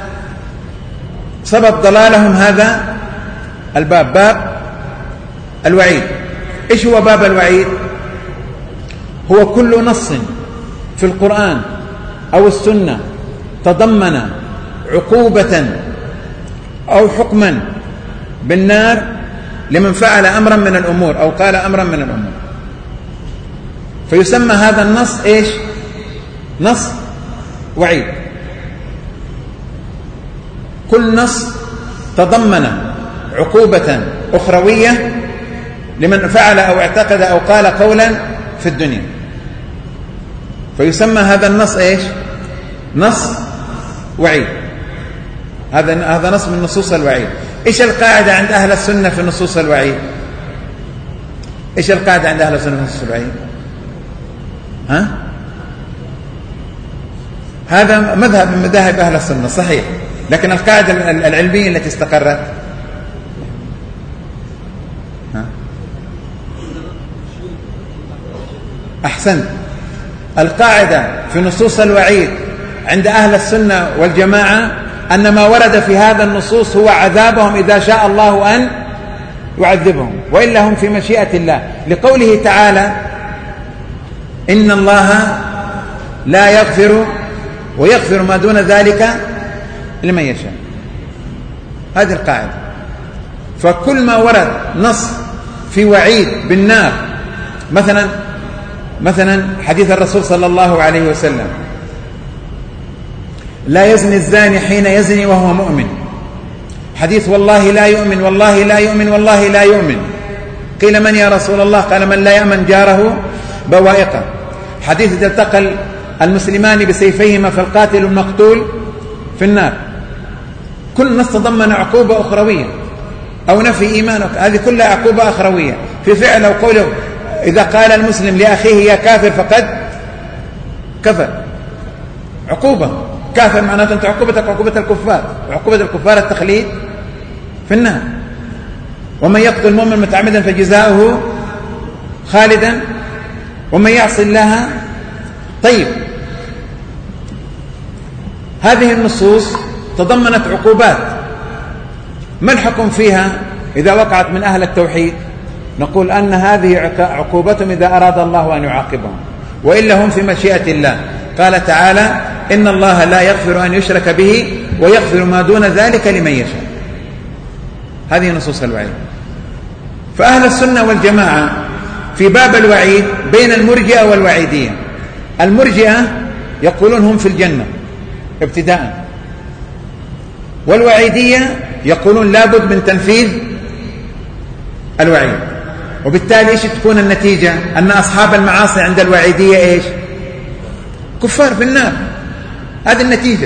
سبب ضلالهم هذا الباب، باب الوعيد. إيش هو باب الوعيد؟ هو كل نص في القرآن أو السنة تضمن عقوبة أو حكما بالنار لمن فعل أمرا من الأمور أو قال أمرا من الأمور، فيسمى هذا النص إيش؟ نص وعيد. كل نص تضمن عقوبة أخروية لمن فعل أو اعتقد أو قال قولا في الدنيا، فيسمى هذا النص إيش؟ نص وعيد. هذا نص من نصوص الوعيد. إيش القاعدة عند أهل السنة في نصوص الوعيد؟ إيش القاعدة عند أهل السنة في نصوص الوعيد؟ هذا مذهب من مذاهب أهل السنة صحيح، لكن القاعدة العلمية التي استقرت أحسنت. القاعدة في نصوص الوعيد عند أهل السنة والجماعة أن ما ورد في هذا النصوص هو عذابهم إذا شاء الله أن يعذبهم، وإلا هم في مشيئة الله، لقوله تعالى: إن الله لا يغفر ويغفر ما دون ذلك لمن يشاء. هذه القاعدة. فكل ما ورد نص في وعيد بالنار، مثلا حديث الرسول صلى الله عليه وسلم: لا يزني الزاني حين يزني وهو مؤمن. حديث: والله لا يؤمن والله لا يؤمن والله لا يؤمن. قيل: من يا رسول الله؟ قال: من لا يأمن جاره بوائقه. حديث: إذا التقى المسلمان بسيفيهما فالقاتل المقتول في النار. كل نص تضمن عقوبة أخروية أو نفي إيمانك، هذه كلها عقوبة أخروية في فعل أو قوله. إذا قال المسلم لأخيه يا كافر فقد كفر، عقوبة. كافر معناته أنت عقوبتك عقوبة الكفار، وعقوبة الكفار التخليد في النار. ومن يقتل مؤمنا متعمدا فجزاؤه خالدا ومن يعص الله. طيب، هذه النصوص تضمنت عقوبات، ما الحكم فيها إذا وقعت من أهل التوحيد؟ نقول أن هذه عقوبتهم إذا أراد الله أن يعاقبهم، وإلا هم في مشيئة الله. قال تعالى: إن الله لا يغفر أن يشرك به ويغفر ما دون ذلك لمن يشاء. هذه نصوص الوعيد. فأهل السنة والجماعة في باب الوعيد بين المرجئة والوعيدية. المرجئة يقولون هم في الجنة ابتداء، والوعيدية يقولون لابد من تنفيذ الوعيد. وبالتالي إيش تكون النتيجة؟ أن أصحاب المعاصي عند الوعيدية إيش؟ كفار في النار. هذه النتيجة.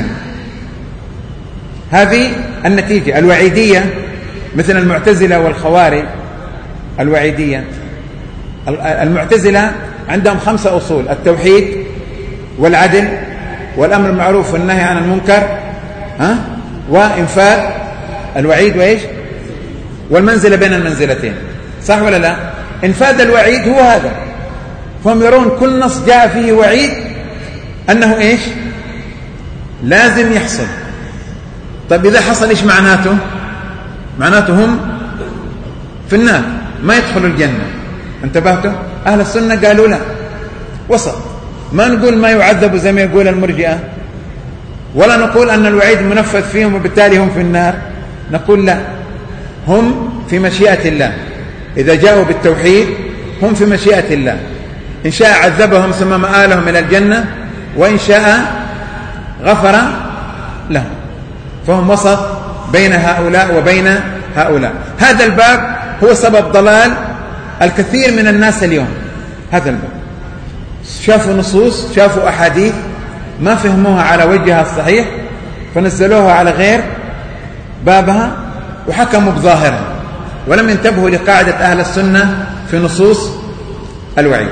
هذه النتيجة. الوعيدية مثل المعتزلة والخوارج. الوعيدية، المعتزلة عندهم 5 أصول: التوحيد والعدل والأمر بالمعروف والنهي عن المنكر، وإنفاذ الوعيد وإيش؟ والمنزلة بين المنزلتين. صح ولا لا؟ إنفاذ الوعيد هو هذا. فهم يرون كل نص جاء فيه وعيد أنه إيش؟ لازم يحصل. طيب إذا حصل إيش معناته؟ معناته هم في النار، ما يدخلوا الجنة. انتبهتوا؟ أهل السنة قالوا لا، وسط. ما نقول ما يعذبوا زي ما يقول المرجئة، ولا نقول أن الوعيد منفذ فيهم وبالتالي هم في النار. نقول لا، هم في مشيئة الله. إذا جاءوا بالتوحيد هم في مشيئة الله، إن شاء عذبهم ثم مآلهم إلى الجنة، وإن شاء غفر لهم. فهم وسط بين هؤلاء وبين هؤلاء. هذا الباب هو سبب ضلال الكثير من الناس اليوم. هذا الباب شافوا نصوص، شافوا أحاديث ما فهموها على وجهها الصحيح فنزلوها على غير بابها وحكموا بظاهرها، ولم ينتبهوا لقاعدة أهل السنة في نصوص الوعيد.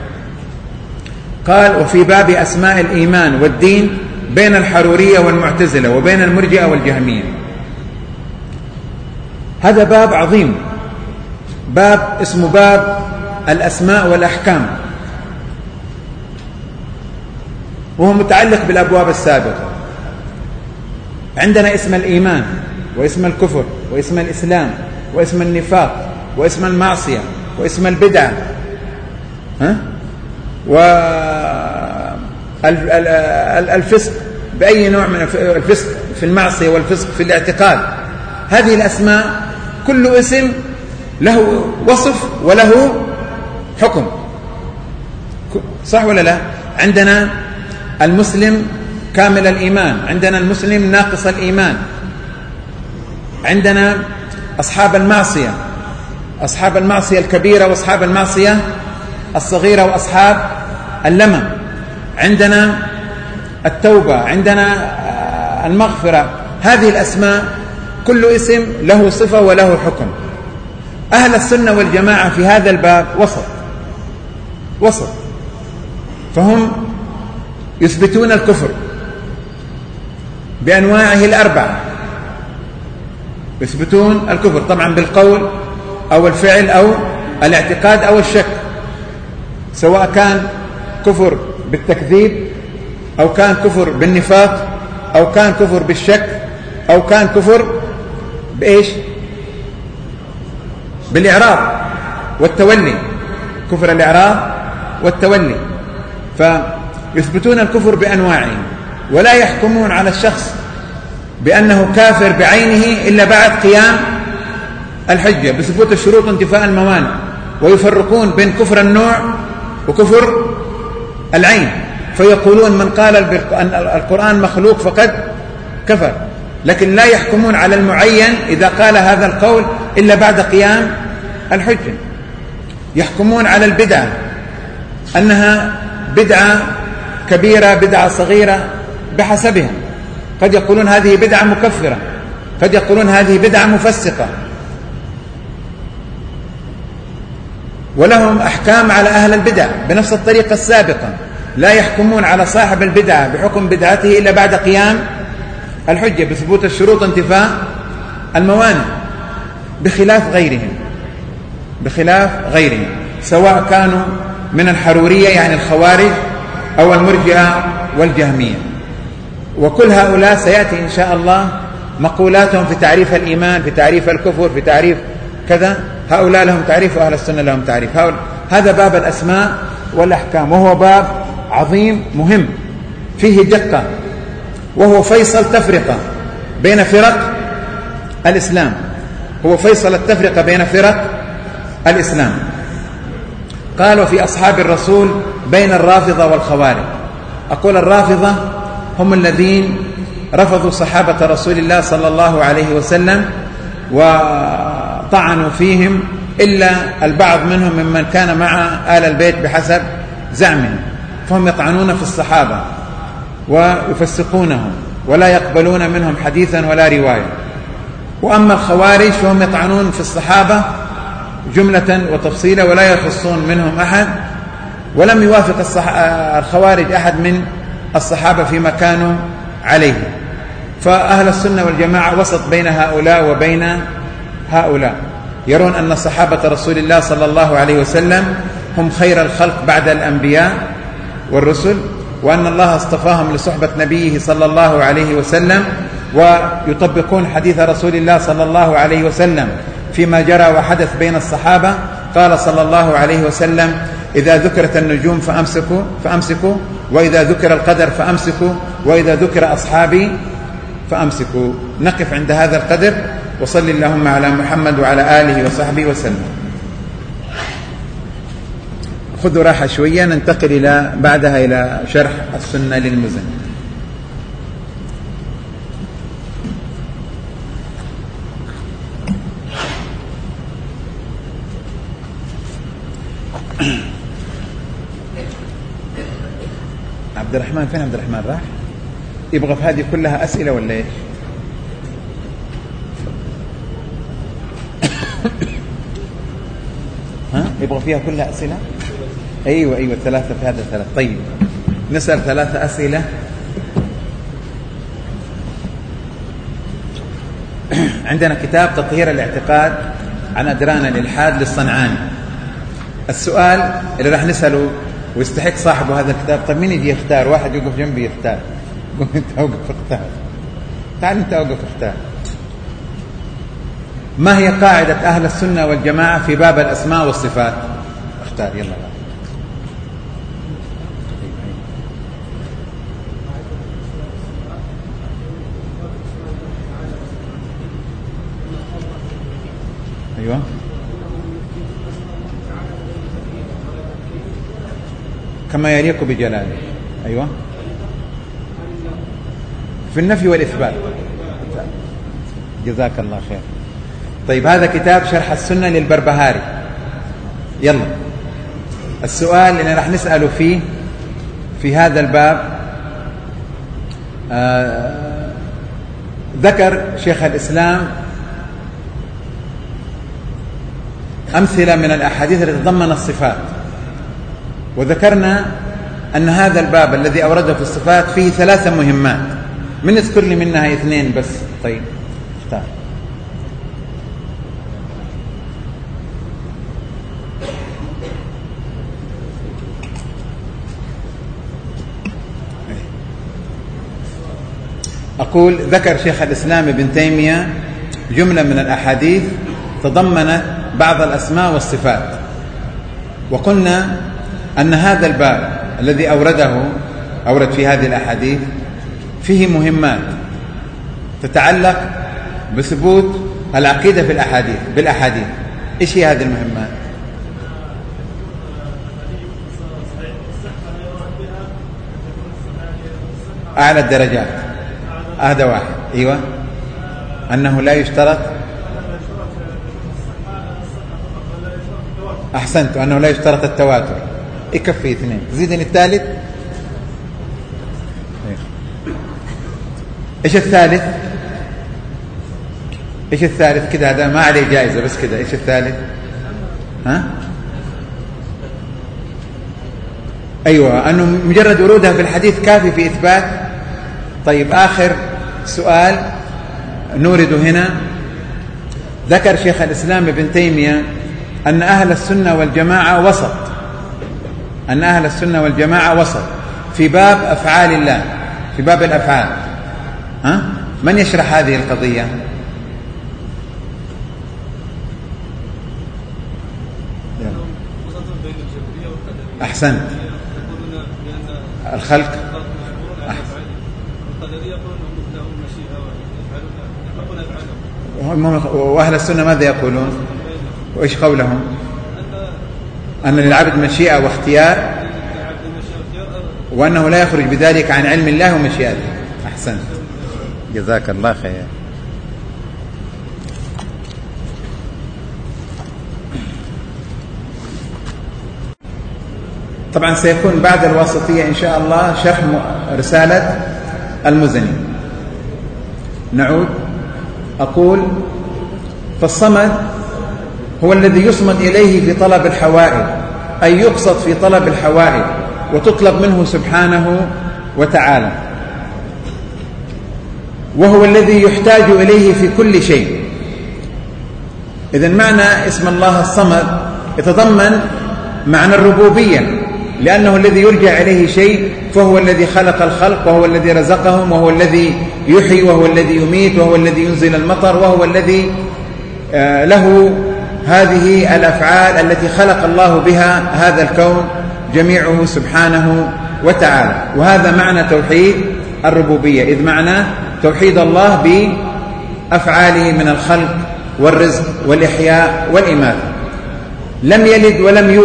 قال: وفي باب أسماء الإيمان والدين بين الحرورية والمعتزلة وبين المرجئة والجهمية. هذا باب عظيم، باب اسمه باب الأسماء والأحكام، وهو متعلق بالأبواب السابقة. عندنا اسم الإيمان واسم الكفر واسم الإسلام واسم النفاق واسم المعصية واسم البدعة، والفسق بأي نوع من الفسق، في المعصية والفسق في الاعتقاد. هذه الأسماء كل اسم له وصف وله حكم، صح ولا لا؟ عندنا المسلم كامل الإيمان، عندنا المسلم ناقص الإيمان، عندنا أصحاب المعصية، أصحاب المعصية الكبيرة وأصحاب المعصية الصغيرة وأصحاب اللمم، عندنا التوبة، عندنا المغفرة. هذه الأسماء كل اسم له صفة وله حكم. أهل السنة والجماعة في هذا الباب وسط، فهم يثبتون الكفر بأنواعه الأربعة، يثبتون الكفر طبعا بالقول أو الفعل أو الاعتقاد أو الشك، سواء كان كفر بالتكذيب أو كان كفر بالنفاق أو كان كفر بالشك أو كان كفر بإيش؟ بالإعراض والتولي، كفر الإعراض والتولي. فيثبتون الكفر بأنواعه، ولا يحكمون على الشخص بأنه كافر بعينه إلا بعد قيام الحجة بثبوت الشروط وانتفاء الموانع، ويفرقون بين كفر النوع وكفر العين، فيقولون من قال أن القرآن مخلوق فقد كفر، لكن لا يحكمون على المعين إذا قال هذا القول إلا بعد قيام الحجة. يحكمون على البدعة أنها بدعة كبيرة بدعة صغيرة بحسبها، قد يقولون هذه بدعة مكفرة، قد يقولون هذه بدعة مفسقة، ولهم أحكام على أهل البدع بنفس الطريقة السابقة. لا يحكمون على صاحب البدعة بحكم بدعته إلا بعد قيام الحجة بثبوت الشروط وانتفاء الموانع، بخلاف غيرهم سواء كانوا من الحرورية يعني الخوارج أو المرجئة والجهمية. وكل هؤلاء سيأتي إن شاء الله مقولاتهم في تعريف الإيمان، في تعريف الكفر، في تعريف كذا. هؤلاء لهم تعريف وأهل السنة لهم تعريف. هذا باب الأسماء والأحكام، وهو باب عظيم مهم فيه دقة، وهو فيصل تفرقة بين فرق الإسلام، هو فيصل التفرقة بين فرق الإسلام. قالوا في أصحاب الرسول بين الرافضة والخوارج. أقول الرافضة هم الذين رفضوا صحابة رسول الله صلى الله عليه وسلم وطعنوا فيهم، إلا البعض منهم ممن كان مع آل البيت بحسب زعمهم، فهم يطعنون في الصحابة ويفسقونهم ولا يقبلون منهم حديثا ولا رواية. وأما الخوارج فهم يطعنون في الصحابة جملة وتفصيلا ولا يخصون منهم أحد، ولم يوافق الخوارج أحد من الصحابة فيما كانوا عليه. فأهل السنة والجماعة وسط بين هؤلاء وبين هؤلاء، يرون أن صحابة رسول الله صلى الله عليه وسلم هم خير الخلق بعد الأنبياء والرسل، وأن الله اصطفاهم لصحبة نبيه صلى الله عليه وسلم، ويطبقون حديث رسول الله صلى الله عليه وسلم فيما جرى وحدث بين الصحابة. قال صلى الله عليه وسلم: إذا ذكرت النجوم فأمسكوا، وإذا ذكر القدر فأمسكوا، وإذا ذكر أصحابي فأمسكوا. نقف عند هذا القدر، وصل اللهم على محمد وعلى آله وصحبه وسلم. خذوا راحة شوية، ننتقل بعدها إلى شرح السنة للمزني. عبد الرحمن فين؟ عبد الرحمن راح؟ يبغى في هذه كلها أسئلة ولا إيش؟ ها؟ يبغى فيها كلها أسئلة؟ أيوة ثلاثة في هذا ثلاثة. طيب نسأل 3 أسئلة. عندنا كتاب تطهير الاعتقاد عن أدران الإلحاد للصنعاني. السؤال اللي راح نسأله ويستحق صاحبه هذا الكتاب، طيب مين يجي يختار؟ واحد يوقف جنبي يختار. قول انت اوقف اختار، تعال انت اوقف اختار. ما هي قاعدة أهل السنة والجماعة في باب الأسماء والصفات؟ اختار يلا. أيوة كما يليق بجلاله. أيوة في النفي والإثبات. جزاك الله خير. طيب هذا كتاب شرح السنة للبربهاري. يلا السؤال اللي راح نسأله فيه في هذا الباب، ذكر شيخ الإسلام أمثلة من الأحاديث التي تتضمن الصفات، وذكرنا أن هذا الباب الذي أورده في الصفات فيه 3 مهمات. من يذكر لي منها 2 بس؟ طيب اختار. أقول ذكر شيخ الإسلام ابن تيمية جملة من الأحاديث تضمنت بعض الأسماء والصفات، وقلنا أن هذا الباب الذي أورد في هذه الأحاديث فيه مهمات تتعلق بثبوت العقيدة في بالأحاديث. إيش هي هذه المهمات؟ أعلى الدرجات، هذا واحد. أيوة أنه لا يشترط، أحسنت، أنه لا يشترط التواتر، يكفي 2. زيدني الثالث. إيش الثالث؟ إيش الثالث؟ كده هذا ما عليه جائزة بس كده. إيش الثالث؟ ها؟ أيوة أنه مجرد ورودها في الحديث كافي في إثبات. طيب آخر سؤال نورده هنا، ذكر شيخ الإسلام ابن تيمية أن أهل السنة والجماعة وسط، أن أهل السنة والجماعة وسط في باب أفعال الله، في باب الأفعال. ها؟ من يشرح هذه القضية؟ أحسنت. الخلق. وأهل السنة ماذا يقولون؟ وإيش قولهم؟ أن للعبد مشيئة واختيار، وأنه لا يخرج بذلك عن علم الله ومشيئته. أحسنت، جزاك الله خير. طبعا سيكون بعد الواسطية إن شاء الله شرح رسالة المزني. نعود. أقول فالصمد هو الذي يصمد إليه في طلب الحوائج، أي يقصد في طلب الحوائج وتطلب منه سبحانه وتعالى، وهو الذي يحتاج إليه في كل شيء. إذن معنى اسم الله الصمد يتضمن معنى الربوبية، لأنه الذي يرجع إليه شيء، فهو الذي خلق الخلق، وهو الذي رزقهم، وهو الذي يحيي، وهو الذي يميت، وهو الذي ينزل المطر، وهو الذي له هذه الأفعال التي خلق الله بها هذا الكون جميعه سبحانه وتعالى. وهذا معنى توحيد الربوبية، إذ معنى توحيد الله بأفعاله من الخلق والرزق والإحياء والإماتة. لم يلد ولم يولد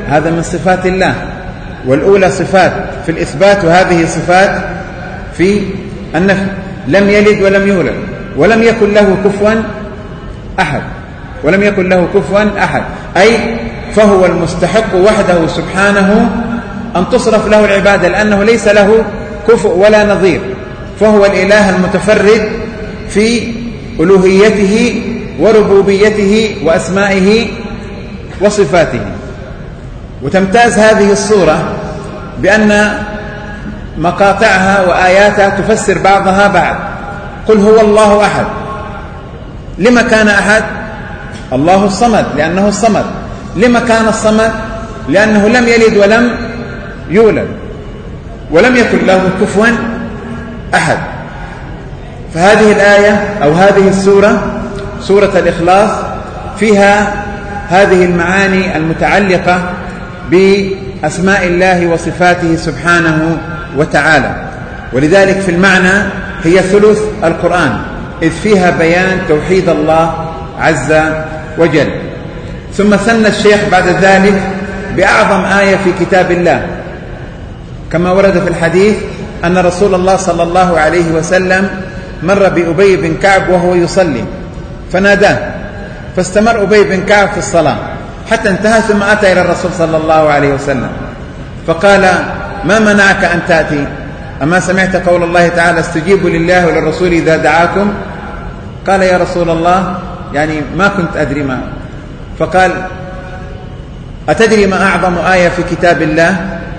هذا من صفات الله، والأولى صفات في الإثبات وهذه صفات في النفي. لم يلد ولم يولد ولم يكن له كفوا أحد، ولم يكن له كفوا أحد، أي فهو المستحق وحده سبحانه أن تصرف له العبادة، لأنه ليس له كفء ولا نظير، فهو الإله المتفرد في ألوهيته وربوبيته وأسمائه وصفاته. وتمتاز هذه الصورة بأن مقاطعها وآياتها تفسر بعضها بعض. قل هو الله أحد، لما كان أحد؟ الله الصمد لأنه الصمد. لما كان الصمد؟ لأنه لم يلد ولم يولد ولم يكن له كفوا أحد. فهذه الآية أو هذه السورة، سورة الإخلاص، فيها هذه المعاني المتعلقة بأسماء الله وصفاته سبحانه وتعالى. ولذلك في المعنى هي ثلث القرآن، إذ فيها بيان توحيد الله عز وجل. ثم ثنى الشيخ بعد ذلك بأعظم آية في كتاب الله، كما ورد في الحديث أن رسول الله صلى الله عليه وسلم مر بأبي بن كعب وهو يصلي فناداه، فاستمر أبي بن كعب في الصلاة حتى انتهى، ثم أتى إلى الرسول صلى الله عليه وسلم فقال: ما منعك أن تأتي؟ أما سمعت قول الله تعالى: استجيبوا لله وللرسول إذا دعاكم؟ قال: يا رسول الله، يعني ما كنت أدري ما. فقال: أتدري ما أعظم آية في كتاب الله؟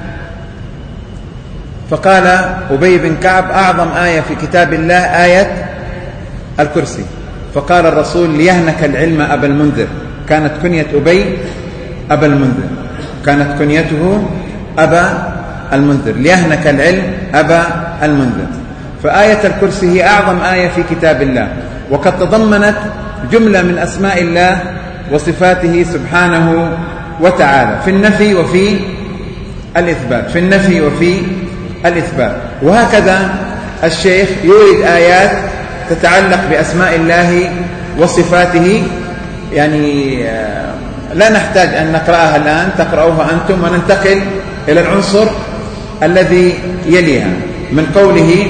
فقال أبي بن كعب: أعظم آية في كتاب الله آية الكرسي. فقال الرسول: ليهنك العلم أبا المنذر. كانت كنية أبي أبا المنذر، كانت كنيته أبا المنذر، ليهنك العلم أبا المنذر. فآية الكرسي هي أعظم آية في كتاب الله، وقد تضمنت جملة من أسماء الله وصفاته سبحانه وتعالى في النفي وفي الإثبات، في النفي وفي الإثبات. وهكذا الشيخ يورد آيات تتعلق بأسماء الله وصفاته، يعني لا نحتاج أن نقرأها الآن، تقرأوها أنتم، وننتقل إلى العنصر الذي يليها من قوله: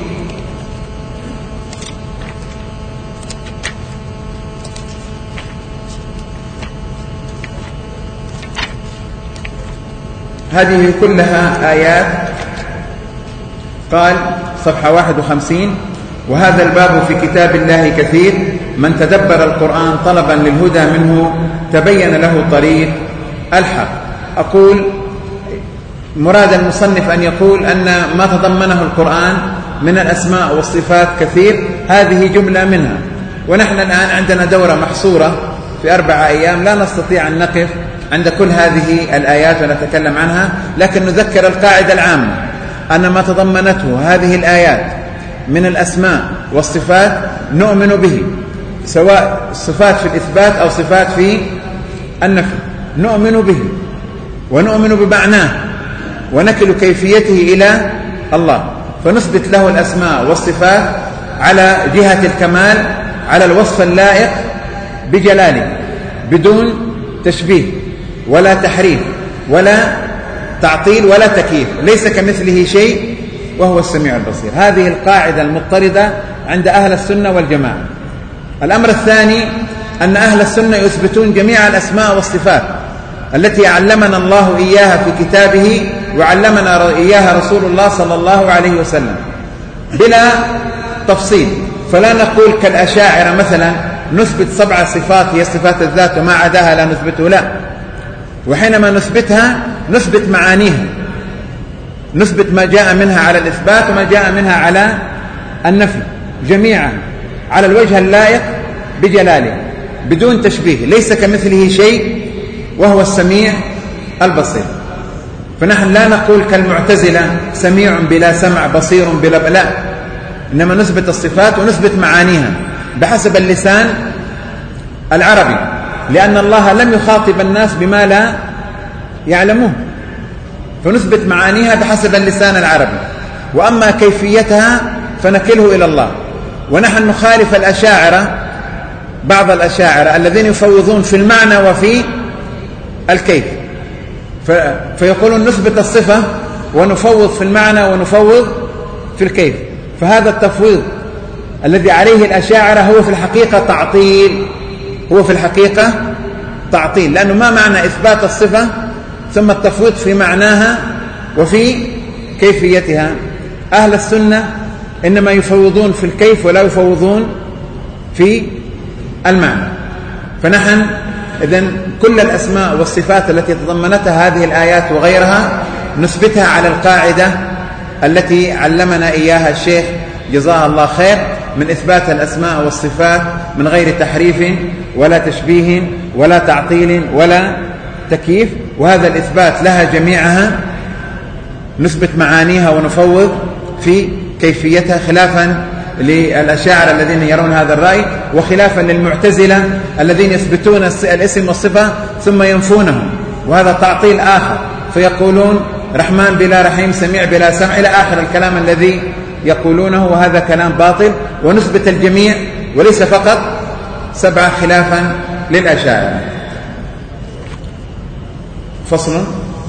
هذه كلها آيات. قال صفحة 51: وهذا الباب في كتاب الله كثير، من تدبر القرآن طلبا للهدى منه تبين له طريق الحق. أقول مراد المصنف أن يقول أن ما تضمنه القرآن من الأسماء والصفات كثير، هذه جملة منها. ونحن الآن عندنا دورة محصورة في 4 أيام، لا نستطيع أن نقف عند كل هذه الآيات ونتكلم عنها، لكن نذكر القاعدة العامة أن ما تضمنته هذه الآيات من الأسماء والصفات نؤمن به، سواء صفات في الإثبات أو صفات في النفي، نؤمن به ونؤمن بمعناه ونكل كيفيته إلى الله، فنثبت له الأسماء والصفات على جهة الكمال، على الوصف اللائق بجلاله، بدون تشبيه ولا تحريف ولا تعطيل ولا تكييف، ليس كمثله شيء وهو السميع البصير. هذه القاعدة المضطردة عند أهل السنة والجماعة. الأمر الثاني أن أهل السنة يثبتون جميع الأسماء والصفات التي علمنا الله إياها في كتابه وعلمنا إياها رسول الله صلى الله عليه وسلم بلا تفصيل. فلا نقول كالأشاعرة مثلا نثبت 7 صفات هي صفات الذات وما عداها لا نثبته، لا. وحينما نثبتها نثبت معانيها، نثبت ما جاء منها على الإثبات وما جاء منها على النفي، جميعا على الوجه اللائق بجلاله بدون تشبيه، ليس كمثله شيء وهو السميع البصير. فنحن لا نقول كالمعتزلة سميع بلا سمع، بصير بلا، لا، إنما نثبت الصفات ونثبت معانيها بحسب اللسان العربي، لأن الله لم يخاطب الناس بما لا يعلمون، فنثبت معانيها بحسب اللسان العربي. وأما كيفيتها فنكله إلى الله. ونحن نخالف الأشاعرة، بعض الأشاعرة الذين يفوضون في المعنى وفي الكيف، فيقولون نثبت الصفة ونفوض في المعنى ونفوض في الكيف. فهذا التفويض الذي عليه الأشاعرة هو في الحقيقة تعطيل، هو في الحقيقة تعطيل، لأنه ما معنى إثبات الصفة ثم التفويض في معناها وفي كيفيتها؟ أهل السنة إنما يفوضون في الكيف ولا يفوضون في المعنى. فنحن إذن كل الأسماء والصفات التي تضمنتها هذه الآيات وغيرها نثبتها على القاعدة التي علمنا إياها الشيخ جزاه الله خير، من إثبات الأسماء والصفات من غير تحريف ولا تشبيه ولا تعطيل ولا تكييف. وهذا الإثبات لها جميعها نثبت معانيها ونفوض في كيفيتها، خلافا للأشاعرة الذين يرون هذا الرأي، وخلافا للمعتزلة الذين يثبتون الاسم والصفة ثم ينفونه، وهذا تعطيل آخر، فيقولون رحمن بلا رحيم، سميع بلا سمع، إلى آخر الكلام الذي يقولونه، وهذا كلام باطل. ونثبت الجميع وليس فقط 7 خلافا للأشاعرة. فصل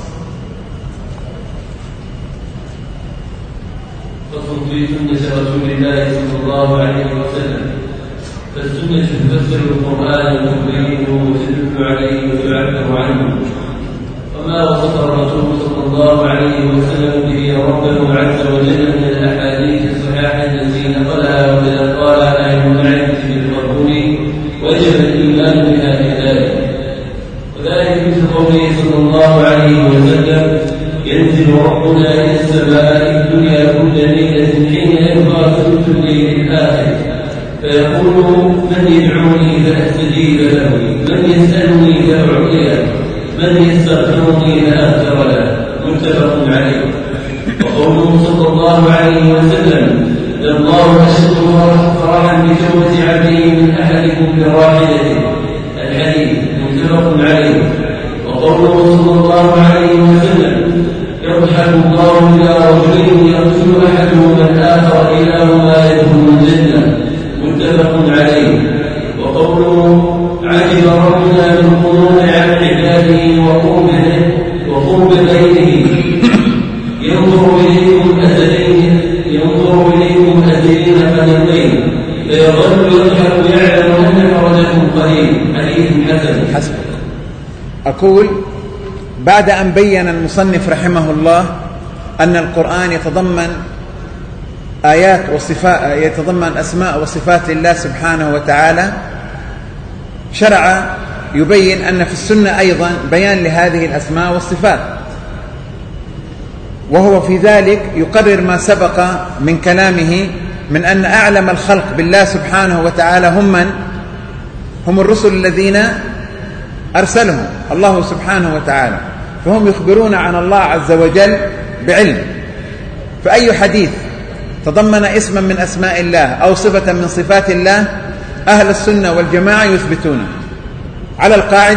في سنة رسول الله صلى الله عليه وسلم. فالسنة تفسر القرآن وتبينه وتدل عليه وتعبر عنه، وما وصف الرسول صلى الله عليه وسلم به ربه عز وجل من الأحاديث الصحيحة التي نقلها وتلقاها أهل المعرفة بالقبول وجب الإيمان بها كذلك. وذلك مثل قوله صلى الله عليه وسلم: ينزل ربنا إلى السماء الدنيا كل ليلة حين يبقى ثلث الليل الآخر، فيقول: من يدعوني فأستجيب له، من يسألني فأعطيه، من يستغفرني فأغفر له. متفق عليه. وقوله صلى الله عليه وسلم: الله أشد فرحا بتوبة عبده من أحدكم براحلته. الحديث متفق عليه. وقوله صلى الله عليه وسلم: يضحك الله إلى رجلين يقتل أحدهما الآخر كلاهما يدخل الجنة. متفق عليه. وقوله: عجب ربنا بالقنوط عن عباده وقرب بيته، ينظر إليكم أزلين قدمين فيظل يضحك يعلم أن فرجكم قريب. حديث حسن. حسبك. أقول بعد أن بين المصنف رحمه الله أن القرآن يتضمن آيات وصفات، يتضمن أسماء وصفات الله سبحانه وتعالى، شرع يبين أن في السنة أيضا بيان لهذه الأسماء والصفات، وهو في ذلك يقرر ما سبق من كلامه من أن أعلم الخلق بالله سبحانه وتعالى هم الرسل الذين أرسلهم الله سبحانه وتعالى، فهم يخبرون عن الله عز وجل بعلم. فأي حديث تضمن اسما من أسماء الله أو صفة من صفات الله أهل السنة والجماعة يثبتونه على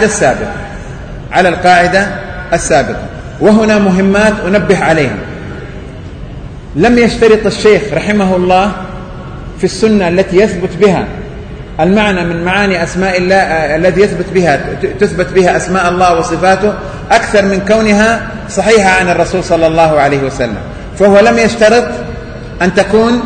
القاعدة السابقة. وهنا مهمات أنبه عليها. لم يشترط الشيخ رحمه الله في السنة التي يثبت بها المعنى من معاني أسماء الله الذي تثبت بها أسماء الله وصفاته أكثر من كونها صحيحة عن الرسول صلى الله عليه وسلم، فهو لم يشترط أن تكون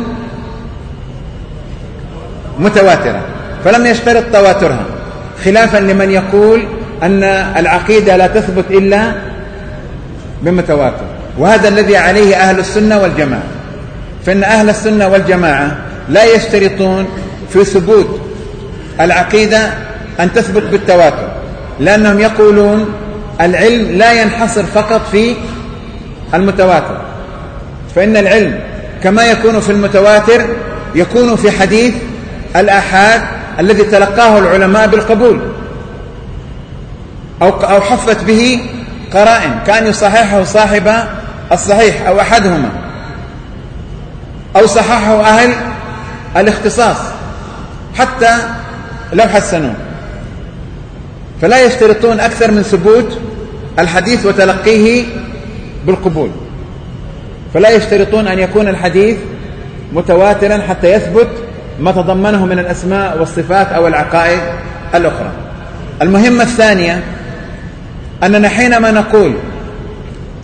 متواترة، فلم يشترط تواترها، خلافا لمن يقول أن العقيدة لا تثبت إلا بمتواتر. وهذا الذي عليه أهل السنة والجماعة، فإن أهل السنة والجماعة لا يشترطون في ثبوت العقيدة أن تثبت بالتواتر، لأنهم يقولون العلم لا ينحصر فقط في المتواتر، فإن العلم كما يكون في المتواتر يكون في حديث الآحاد الذي تلقاه العلماء بالقبول أو حفت به قرائن كان يصححه صاحب الصحيح أو أحدهما، أو صححه أهل الاختصاص حتى لو حسنوه. فلا يشترطون أكثر من ثبوت الحديث وتلقيه بالقبول، فلا يشترطون أن يكون الحديث متواترا حتى يثبت ما تضمنه من الأسماء والصفات أو العقائد الأخرى. المهمة الثانية أننا حينما نقول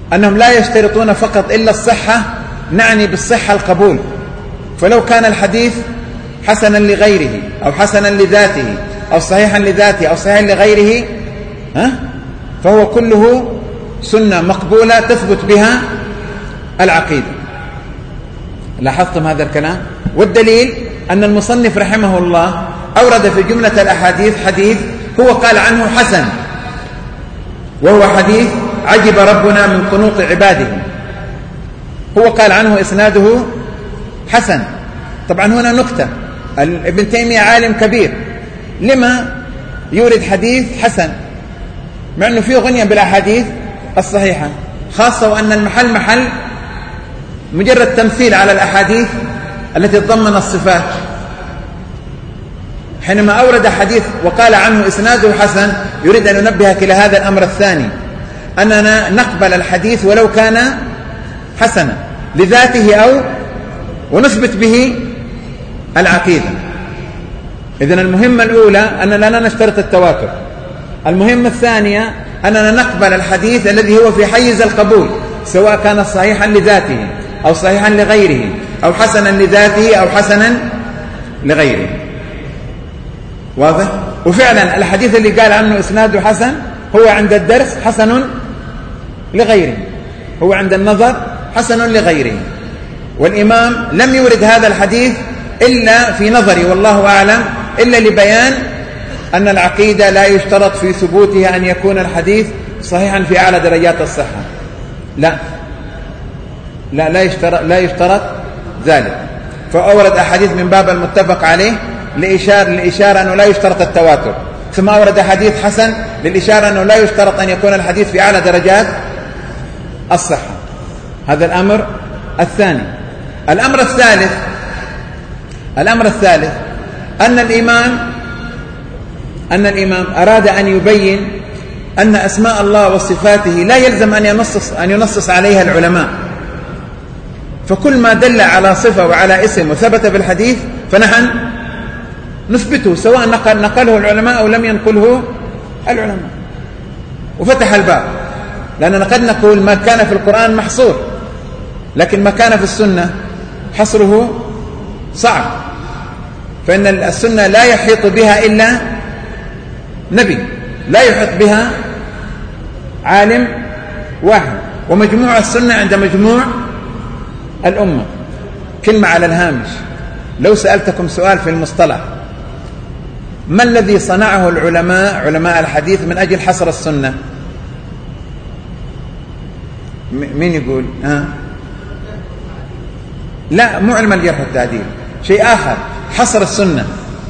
أنهم لا يشترطون فقط إلا الصحة، نعني بالصحة القبول. فلو كان الحديث حسنا لغيره أو حسنا لذاته أو صحيحا لذاته أو صحيحا لغيره فهو كله سنة مقبولة تثبت بها العقيدة. لاحظتم هذا الكلام؟ والدليل أن المصنف رحمه الله أورد في جملة الأحاديث حديث هو قال عنه حسن، وهو حديث عجب ربنا من قنوط عباده. هو قال عنه إسناده حسن. طبعا هنا نكتة، ابن تيمية عالم كبير، لما يورد حديث حسن مع أنه فيه غنية بالأحاديث الصحيحة، خاصة وأن المحل محل مجرد تمثيل على الأحاديث التي تضمن الصفات. حينما أورد حديث وقال عنه إسناده حسن يريد أن ينبهك إلى هذا الأمر الثاني، أننا نقبل الحديث ولو كان حسنا لذاته أو ونثبت به العقيدة. إذن المهمة الأولى أننا لا نشترط التواتر. المهمة الثانية أننا نقبل الحديث الذي هو في حيز القبول، سواء كان صحيحا لذاته أو صحيحا لغيره أو حسنا لذاته أو حسنا لغيره. واضح؟ وفعلا الحديث اللي قال عنه إسناده حسن هو عند الدرس حسن لغيره، هو عند النظر حسن لغيره. والإمام لم يورد هذا الحديث إلا في نظري والله أعلم إلا لبيان أن العقيدة لا يشترط في ثبوتها أن يكون الحديث صحيحا في أعلى درجات الصحة. لا يشترط ذلك. فأورد أحاديث من باب المتفق عليه للإشارة أنه لا يشترط التواتر، ثم أورد حديث حسن للإشارة أنه لا يشترط أن يكون الحديث في أعلى درجات الصحة. هذا الأمر الثاني. الأمر الثالث أن الإمام أراد أن يبين أن أسماء الله وصفاته لا يلزم أن ينصص عليها العلماء، فكل ما دل على صفة وعلى اسم وثبت في الحديث فنحن نثبته، سواء نقله العلماء أو لم ينقله العلماء. وفتح الباب، لأننا قد نقول ما كان في القرآن محصور، لكن ما كان في السنة حصره صعب، فإن السنة لا يحيط بها إلا نبي، لا يحيط بها عالم واحد. ومجموع السنة عند مجموع الأمة. كلمة على الهامش، لو سألتكم سؤال في المصطلح، ما الذي صنعه علماء الحديث من أجل حصر السنة؟ مين يقول؟ لا، مو علم الجرح والتعديل، شيء آخر. حصر السنة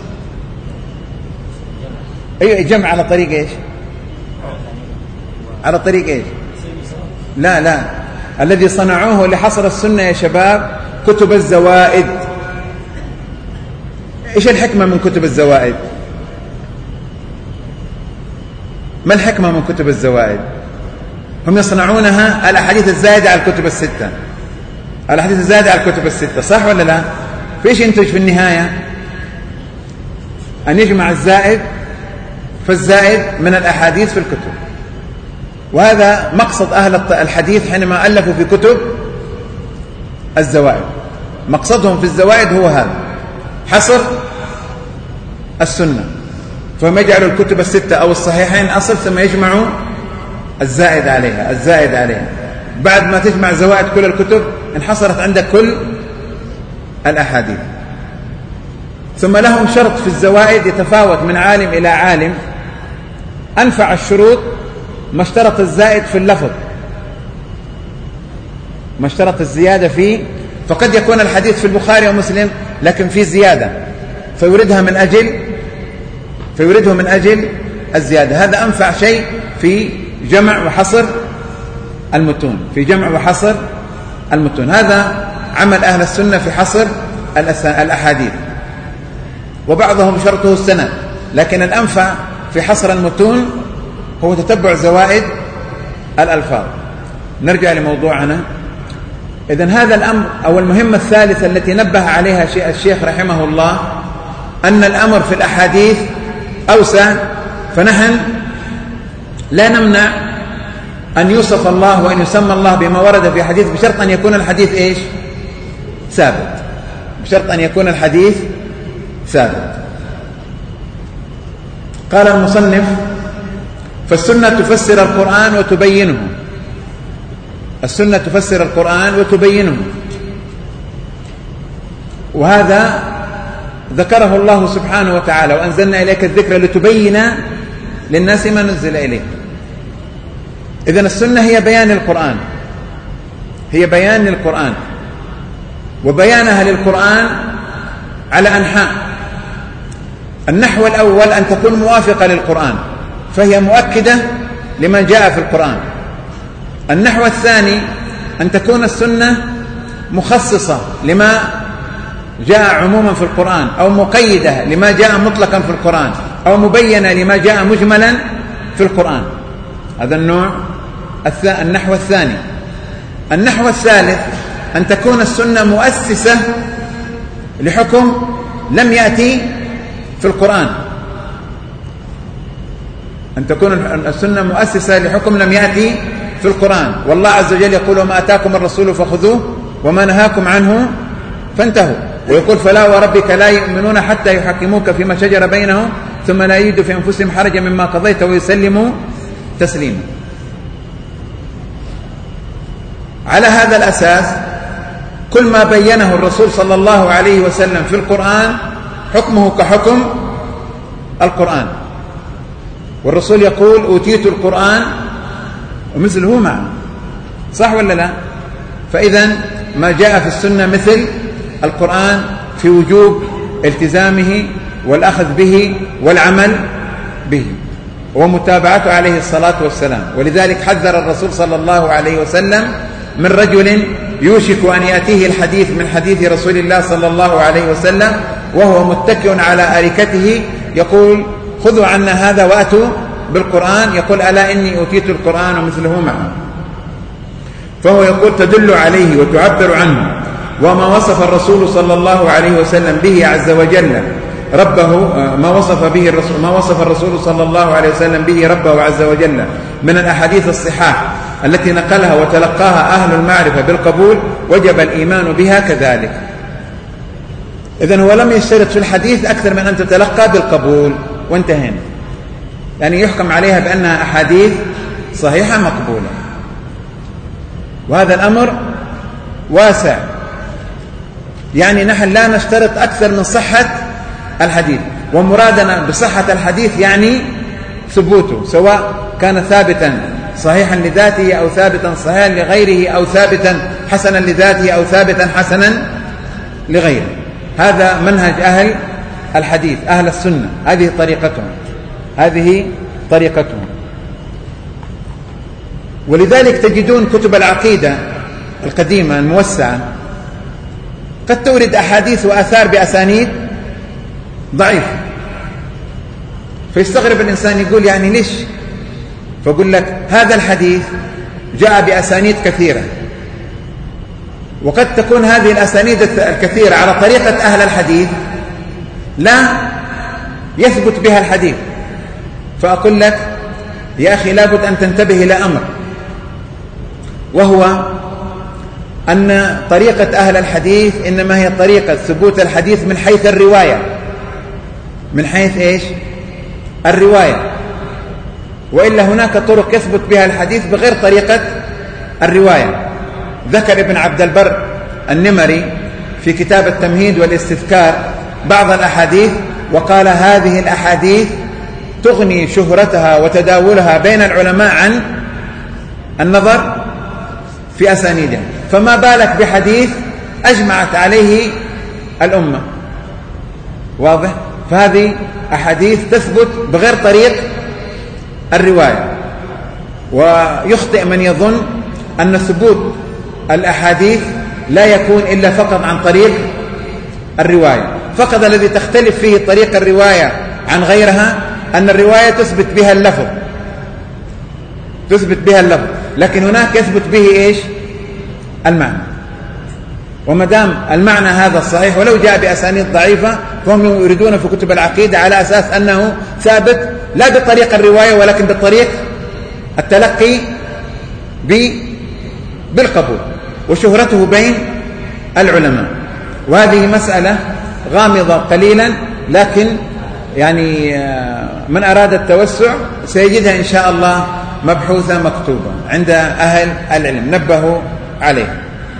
جمع على طريق إيش؟ على طريق إيش؟ لا الذي صنعوه لحصر السنة يا شباب كتب الزوائد. إيش الحكمة من كتب الزوائد؟ ما الحكمة من كتب الزوائد؟ هم يصنعونها الأحاديث الزائدة على الكتب الستة، الأحاديث الزائدة على الكتب الستة، صح ولا لا؟ فإيش ينتج في النهاية؟ أن يجمع الزائد فالزائد من الأحاديث في الكتب. وهذا مقصد أهل الحديث حينما ألفوا في كتب الزوائد. مقصدهم في الزوائد هو هذا، حصر السنة. فهم يجعلوا الكتب الستة أو الصحيحين أصل، ثم يجمعوا الزائد عليها. بعد ما تجمع زوائد كل الكتب انحصرت عندك كل الأحاديث. ثم لهم شرط في الزوائد يتفاوت من عالم إلى عالم. أنفع الشروط ما اشترط الزائد في اللفظ، ما اشترط الزيادة فيه. فقد يكون الحديث في البخاري ومسلم لكن في زيادة فيوردها من أجل الزيادة. هذا أنفع شيء في جمع وحصر المتون. هذا عمل أهل السنة في حصر الأحاديث. وبعضهم شرطه السند، لكن الأنفع في حصر المتون هو تتبع زوائد الألفاظ. نرجع لموضوعنا. إذن هذا الأمر أو المهمة الثالثة التي نبه عليها الشيخ رحمه الله أن الأمر في الأحاديث أوسع، فنحن لا نمنع أن يوصف الله وأن يسمى الله بما ورد في حديث بشرط أن يكون الحديث إيش؟ ثابت، بشرط أن يكون الحديث ثابت. قال المصنف: فالسنة تفسر القرآن وتبينه. السنة تفسر القرآن وتبينه، وهذا ذكره الله سبحانه وتعالى: وأنزلنا إليك الذكر لتبين للناس ما نزل إليه. إذن السنة هي بيان القرآن، هي بيان للقرآن، وبيانها للقرآن على أنحاء. النحو الأول أن تكون موافقة للقرآن، فهي مؤكدة لما جاء في القرآن. النحو الثاني أن تكون السنة مخصصة لما جاء عموما في القرآن، أو مقيدة لما جاء مطلقا في القرآن، أو مبينة لما جاء مجملا في القرآن. هذا النحو الثاني. النحو الثالث أن تكون السنة مؤسسة لحكم لم يأتي في القرآن، أن تكون السنة مؤسسة لحكم لم يأتي في القرآن. والله عز وجل يقول: وما أتاكم الرسول فخذوه وما نهاكم عنه فانتهوا. ويقول: فلا وربك لا يؤمنون حتى يحكموك فيما شجر بينهم ثم لا يجدوا في أنفسهم حرجا مما قضيت ويسلموا تسليما. على هذا الأساس كل ما بينه الرسول صلى الله عليه وسلم في القرآن حكمه كحكم القرآن. والرسول يقول: أوتيت القرآن ومثله معه، صح ولا لا؟ فإذا ما جاء في السنة مثل القرآن في وجوب التزامه والأخذ به والعمل به ومتابعته عليه الصلاة والسلام. ولذلك حذر الرسول صلى الله عليه وسلم من رجل يوشك أن يأتيه الحديث من حديث رسول الله صلى الله عليه وسلم وهو متكئ على أريكته يقول: خذوا عنا هذا وأتوا بالقرآن. يقول: ألا إني أوتيت القرآن ومثله معه. فهو يقول: تدل عليه وتعبر عنه. وما وصف الرسول صلى الله عليه وسلم به عز وجل ربه، ما وصف الرسول صلى الله عليه وسلم به ربه عز وجل من الأحاديث الصحاح التي نقلها وتلقاها أهل المعرفة بالقبول، وجب الإيمان بها كذلك. إذن هو لم يشترط في الحديث أكثر من أن تتلقى بالقبول وانتهينا، يعني يحكم عليها بأنها أحاديث صحيحة مقبولة. وهذا الأمر واسع، يعني نحن لا نشترط أكثر من صحة الحديث، ومرادنا بصحة الحديث يعني ثبوته، سواء كان ثابتا صحيحا لذاته أو ثابتا صحيحا لغيره أو ثابتا حسنا لذاته أو ثابتا حسنا لغيره. هذا منهج أهل الحديث أهل السنة، هذه طريقتهم. ولذلك تجدون كتب العقيدة القديمة الموسعة قد تورد أحاديث وآثار بأسانيد ضعيفة، فيستغرب الإنسان يقول: يعني ليش؟ فأقول لك: هذا الحديث جاء بأسانيد كثيرة، وقد تكون هذه الأسانيد الكثيرة على طريقة أهل الحديث لا يثبت بها الحديث. فأقول لك: يا أخي لابد أن تنتبه إلى أمر، وهو أن طريقة أهل الحديث إنما هي طريقة ثبوت الحديث من حيث الرواية. من حيث إيش؟ الرواية. وإلا هناك طرق يثبت بها الحديث بغير طريقة الرواية. ذكر ابن عبد البر النمري في كتاب التمهيد والاستذكار بعض الأحاديث وقال: هذه الأحاديث تغني شهرتها وتداولها بين العلماء عن النظر في أسانيدها، فما بالك بحديث أجمعت عليه الأمة. واضح؟ فهذه أحاديث تثبت بغير طريق الرواية. ويخطئ من يظن أن ثبوت الأحاديث لا يكون إلا فقط عن طريق الرواية. فقط الذي تختلف فيه طريق الرواية عن غيرها أن الرواية تثبت بها اللفظ، لكن هناك يثبت به إيش؟ المعنى. ومدام المعنى هذا الصحيح ولو جاء بأسانيد ضعيفة فهم يريدون في كتب العقيدة على أساس أنه ثابت لا بطريق الرواية ولكن بطريق التلقي بالقبول وشهرته بين العلماء. وهذه مسألة غامضة قليلا، لكن يعني من أراد التوسع سيجدها إن شاء الله مبحوثة مكتوبة عند أهل العلم نبهوا عليه.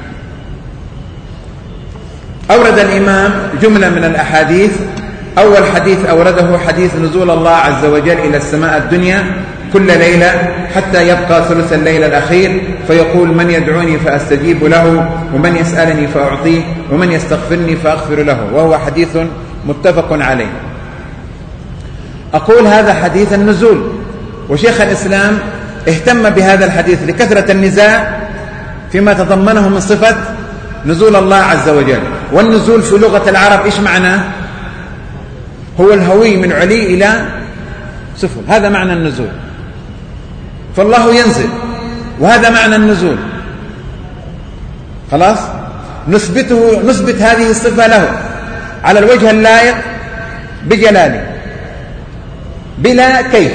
أورد الإمام جملة من الأحاديث. أول حديث أورده حديث نزول الله عز وجل إلى السماء الدنيا كل ليلة حتى يبقى ثلث الليل الأخير، فيقول: من يدعوني فأستجيب له، ومن يسألني فأعطيه، ومن يستغفرني فأغفر له، وهو حديث متفق عليه. أقول هذا حديث النزول، وشيخ الإسلام اهتم بهذا الحديث لكثرة النزاع فيما تضمنه من صفة نزول الله عز وجل. والنزول في لغة العرب إيش معناه؟ هو الهوي من علي إلى سفل، هذا معنى النزول. فالله ينزل، وهذا معنى النزول. خلاص، نثبت هذه الصفة له على الوجه اللائق بجلاله بلا كيف،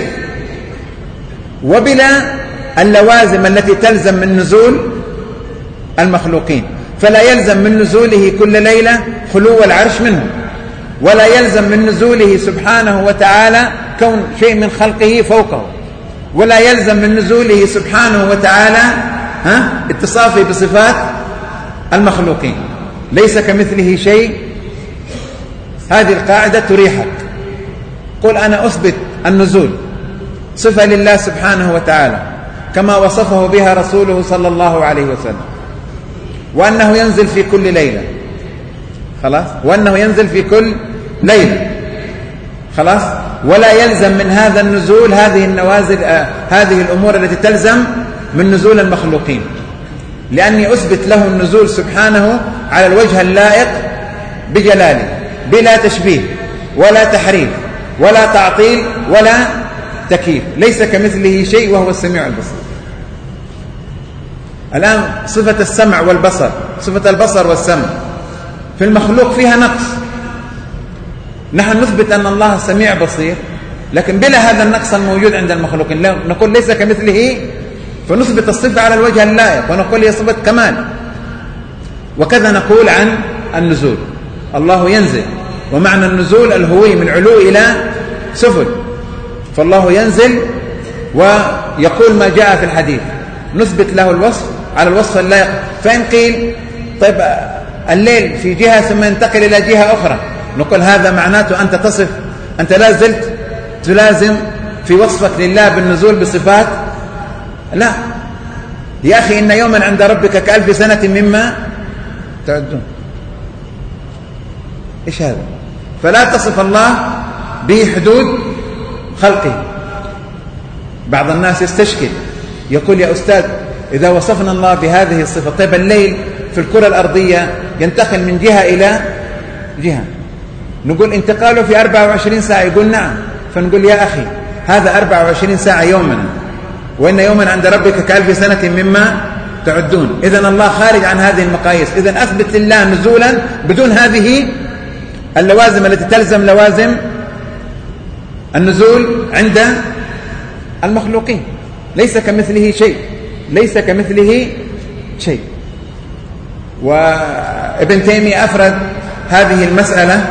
وبلا اللوازم التي تلزم من نزول المخلوقين. فلا يلزم من نزوله كل ليلة خلو العرش منه، ولا يلزم من نزوله سبحانه وتعالى كون شيء من خلقه فوقه، ولا يلزم من نزوله سبحانه وتعالى اتصافه بصفات المخلوقين. ليس كمثله شيء. هذه القاعدة تريحك. قل أنا أثبت النزول صفة لله سبحانه وتعالى كما وصفه بها رسوله صلى الله عليه وسلم، وأنه ينزل في كل ليلة. خلاص، وأنه ينزل في كل ليلة. خلاص، ولا يلزم من هذا النزول هذه النوازل هذه الأمور التي تلزم من نزول المخلوقين، لأني أثبت له النزول سبحانه على الوجه اللائق بجلاله بلا تشبيه ولا تحريف ولا تعطيل ولا تكييف. ليس كمثله شيء وهو السميع البصير. الآن صفة السمع والبصر، صفة البصر والسمع في المخلوق فيها نقص. نحن نثبت أن الله سميع بصير، لكن بلا هذا النقص الموجود عند المخلوقين. نقول ليس كمثله، فنثبت الصفة على الوجه اللائق ونقول هي صفة كمال. وكذا نقول عن النزول، الله ينزل، ومعنى النزول الهوي من علو إلى سفل. فالله ينزل ويقول ما جاء في الحديث، نثبت له الوصف على الوصف اللائق. فإن قيل طيب الليل في جهة ثم ينتقل إلى جهة أخرى، نقول هذا معناته أنت تصف، أنت لا زلت تلازم في وصفك لله بالنزول بصفات. لا يا أخي، إن يوما عند ربك كألف سنة مما تعدون. إيش هذا؟ فلا تصف الله بحدود خلقه. بعض الناس يستشكل يقول يا أستاذ إذا وصفنا الله بهذه الصفة، طيب الليل في الكرة الأرضية ينتقل من جهة إلى جهة، نقول انتقاله في 24 ساعة، يقول نعم. فنقول يا أخي هذا 24 ساعة يومنا، وإن يوما عند ربك كألف سنة مما تعدون. إذن الله خارج عن هذه المقاييس. إذن أثبت لله نزولا بدون هذه اللوازم التي تلزم لوازم النزول عند المخلوقين. ليس كمثله شيء، ليس كمثله شيء. وابن تيمية أفرد هذه المسألة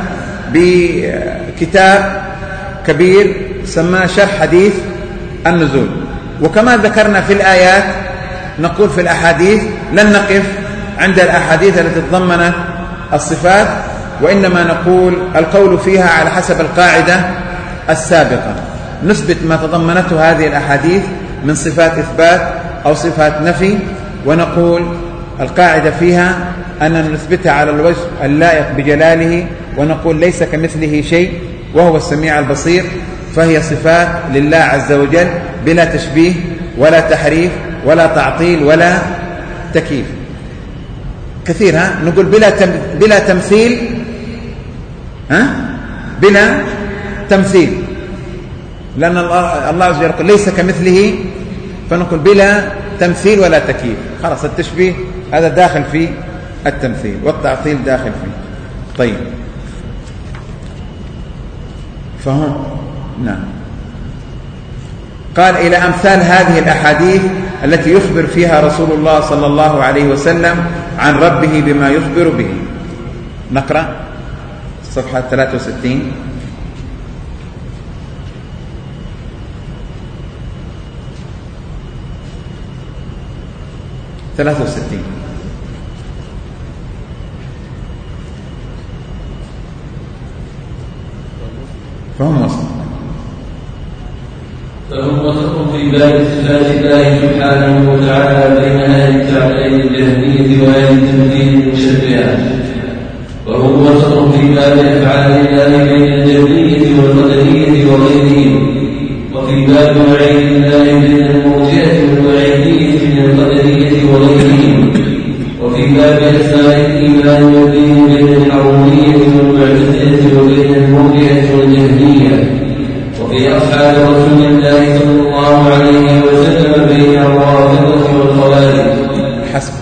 بكتاب كبير سماه شرح حديث النزول. وكما ذكرنا في الآيات نقول في الأحاديث لن نقف عند الأحاديث التي تضمنت الصفات، وإنما نقول القول فيها على حسب القاعدة السابقة، نثبت ما تضمنته هذه الأحاديث من صفات إثبات أو صفات نفي، ونقول القاعدة فيها أننا نثبتها على الوجه اللائق بجلاله، ونقول ليس كمثله شيء وهو السميع البصير. فهي صفات لله عز وجل بلا تشبيه ولا تحريف ولا تعطيل ولا تكييف. كثير نقول بلا تمثيل، بلا تمثيل، لأن الله عز وجل يقول ليس كمثله، فنقول بلا تمثيل ولا تكييف. خلاص التشبيه هذا داخل في التمثيل، والتعطيل داخل فيه. طيب، فهم نعم. قال إلى أمثال هذه الأحاديث التي يخبر فيها رسول الله صلى الله عليه وسلم عن ربه بما يخبر به. نقرأ صفحة 63. فهم وسط في باب صفات الله سبحانه وتعالى بين أهل التعطيل الجهمية وأهل التمثيل المشبهة، وهم وسط في باب أفعال الله بين الجهمية والقدرية وغيرهم، وفي باب وعيد الله بين المرجئة والوعيدية من القدرية وغيرهم، وفي باب أسماء الإيمان والدين بين الحرورية والمعتزلة وبين المرجئة والجهمية، وفي أصحاب رسول الله صلى الله عليه وسلم بين الرافضة والخوارج. حسب.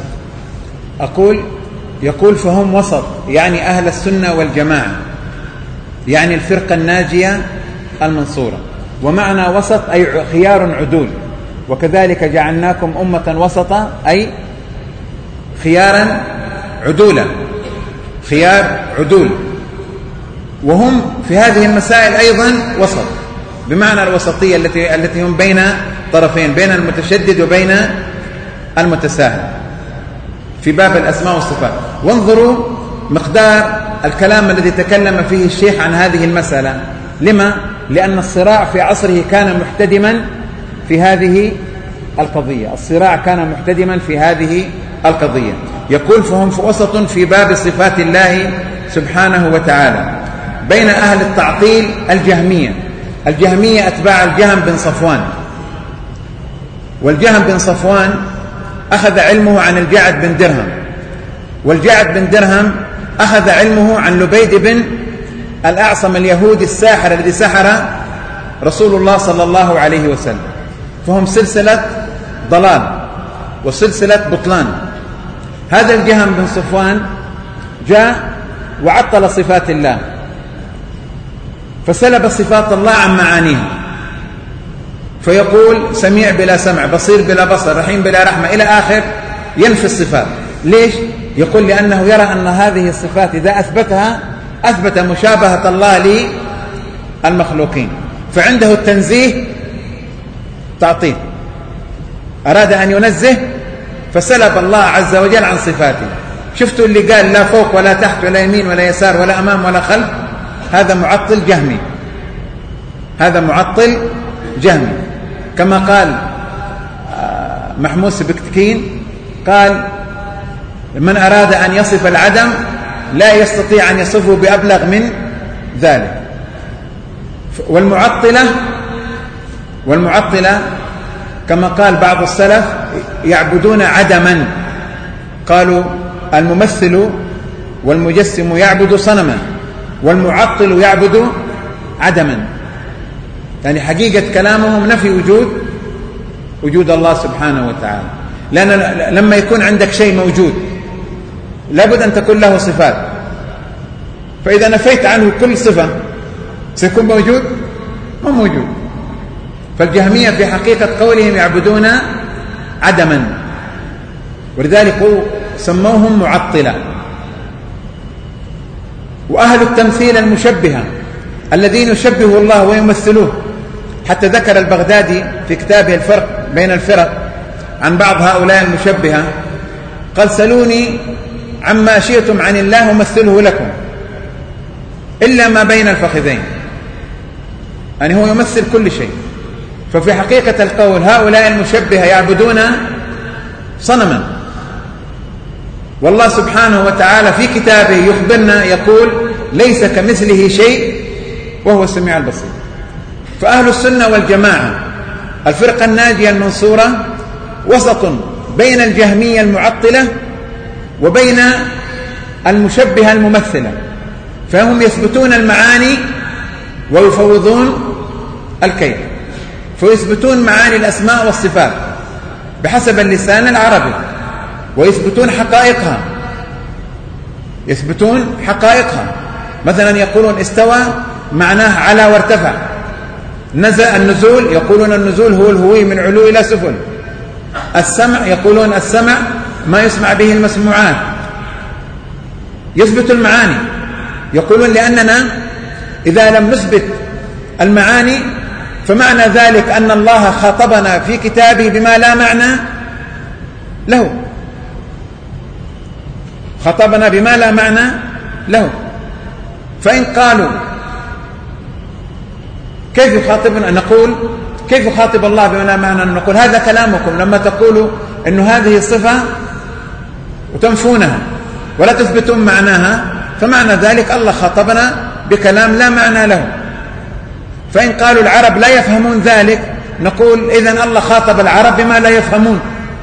يقول فهم وسط، يعني أهل السنة والجماعة، يعني الفرقة الناجية المنصورة. ومعنى وسط أي خيار عدول، وكذلك جعلناكم أمة وسطا أي خيارا عدولا، خيار عدول. وهم في هذه المسائل أيضا وسط، بمعنى الوسطية التي هم بين طرفين، بين المتشدد وبين المتساهل في باب الأسماء والصفات. وانظروا مقدار الكلام الذي تكلم فيه الشيخ عن هذه المسألة. لما؟ لأن الصراع في عصره كان محتدما في هذه القضية، الصراع كان محتدما في هذه القضية. يقول فهم في وسط في باب صفات الله سبحانه وتعالى بين أهل التعطيل الجهمية أتباع الجهم بن صفوان. والجهم بن صفوان أخذ علمه عن الجعد بن درهم، والجعد بن درهم أخذ علمه عن لبيد بن الأعصم اليهودي الساحر الذي سحر رسول الله صلى الله عليه وسلم. فهم سلسلة ضلال وسلسلة بطلان. هذا الجهم بن صفوان جاء وعطل صفات الله، فسلب صفات الله عن معانيها، فيقول سميع بلا سمع، بصير بلا بصر، رحيم بلا رحمة، إلى آخر ينفي الصفات. ليش؟ يقول لأنه يرى أن هذه الصفات إذا أثبتها أثبت مشابهة الله للمخلوقين، فعنده التنزيه تعطيل. أراد أن ينزه فسلب الله عز وجل عن صفاته. شفتوا اللي قال لا فوق ولا تحت ولا يمين ولا يسار ولا أمام ولا خلف؟ هذا معطل جهمي، هذا معطل جهمي. كما قال محموس بكتكين، قال من أراد أن يصف العدم لا يستطيع أن يصفه بأبلغ من ذلك. والمعطلة كما قال بعض السلف يعبدون عدما، قالوا الممثل والمجسم يعبد صنما والمعطل يعبد عدما، يعني حقيقة كلامهم نفي وجود الله سبحانه وتعالى. لأن لما يكون عندك شيء موجود لابد أن تكون له صفات، فإذا نفيت عنه كل صفة سيكون موجود؟ ما موجود. فالجهمية في حقيقة قولهم يعبدون عدما، ولذلك سموهم معطلة. وأهل التمثيل المشبهة الذين يشبهوا الله ويمثلوه، حتى ذكر البغدادي في كتابه الفرق بين الفرق عن بعض هؤلاء المشبهة، قال سلوني عما شئتم عن الله ومثله لكم إلا ما بين الفخذين، يعني هو يمثل كل شيء. ففي حقيقة القول هؤلاء المشبهة يعبدون صنما، والله سبحانه وتعالى في كتابه يخبرنا يقول ليس كمثله شيء وهو السميع البصير. فأهل السنة والجماعة الفرقة الناجية المنصورة وسط بين الجهمية المعطلة وبين المشبهة الممثلة، فهم يثبتون المعاني ويفوضون الكيف، فيثبتون معاني الأسماء والصفات بحسب اللسان العربي، ويثبتون حقائقها، يثبتون حقائقها. مثلا يقولون استوى معناه على وارتفع، نزل النزول، يقولون النزول هو الهوي من علو إلى سفل، السمع يقولون السمع ما يسمع به المسموعات، يثبت المعاني. يقولون لأننا إذا لم نثبت المعاني فمعنى ذلك أن الله خاطبنا في كتابه بما لا معنى له، خاطبنا بما لا معنى له. فإن قالوا كيف يخاطبنا، نقول كيف يخاطب الله بما لا معنى؟ نقول هذا كلامكم لما تقولوا أن هذه الصفة وتنفونها ولا تثبتون معناها، فمعنى ذلك الله خاطبنا بكلام لا معنى له. فإن قالوا العرب لا يفهمون ذلك، نقول إذن الله خاطب العرب بما لا يفهمون.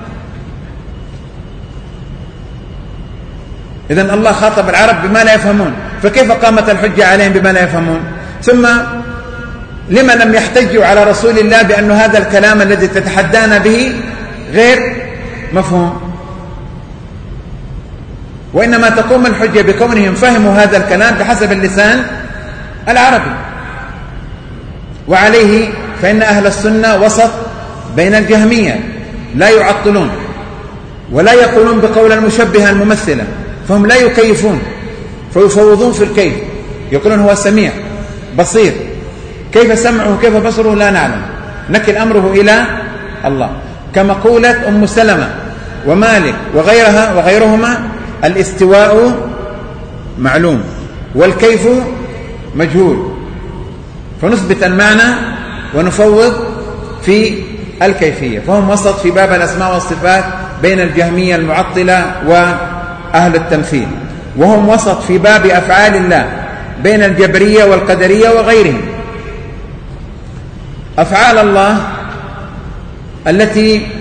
إذن الله خاطب العرب بما لا يفهمون، فكيف قامت الحجة عليهم بما لا يفهمون؟ ثم لما لم يحتجوا على رسول الله بأن هذا الكلام الذي تتحدانا به غير مفهوم؟ وإنما تقوم الحجة بكونهم فهموا هذا الكلام بحسب اللسان العربي. وعليه فإن أهل السنة وسط بين الجهمية، لا يعطلون ولا يقولون بقول المشبهة الممثلة، فهم لا يكيفون فيفوضون في الكيف، يقولون هو سميع بصير، كيف سمعه وكيف بصره لا نعلم، نكل أمره إلى الله. كما قولت أم سلمة ومالك وغيرهما الاستواء معلوم والكيف مجهول، فنثبت المعنى ونفوض في الكيفية. فهم وسط في باب الأسماء والصفات بين الجهمية المعطلة وأهل التمثيل، وهم وسط في باب أفعال الله بين الجبرية والقدرية وغيرهم. أفعال الله التي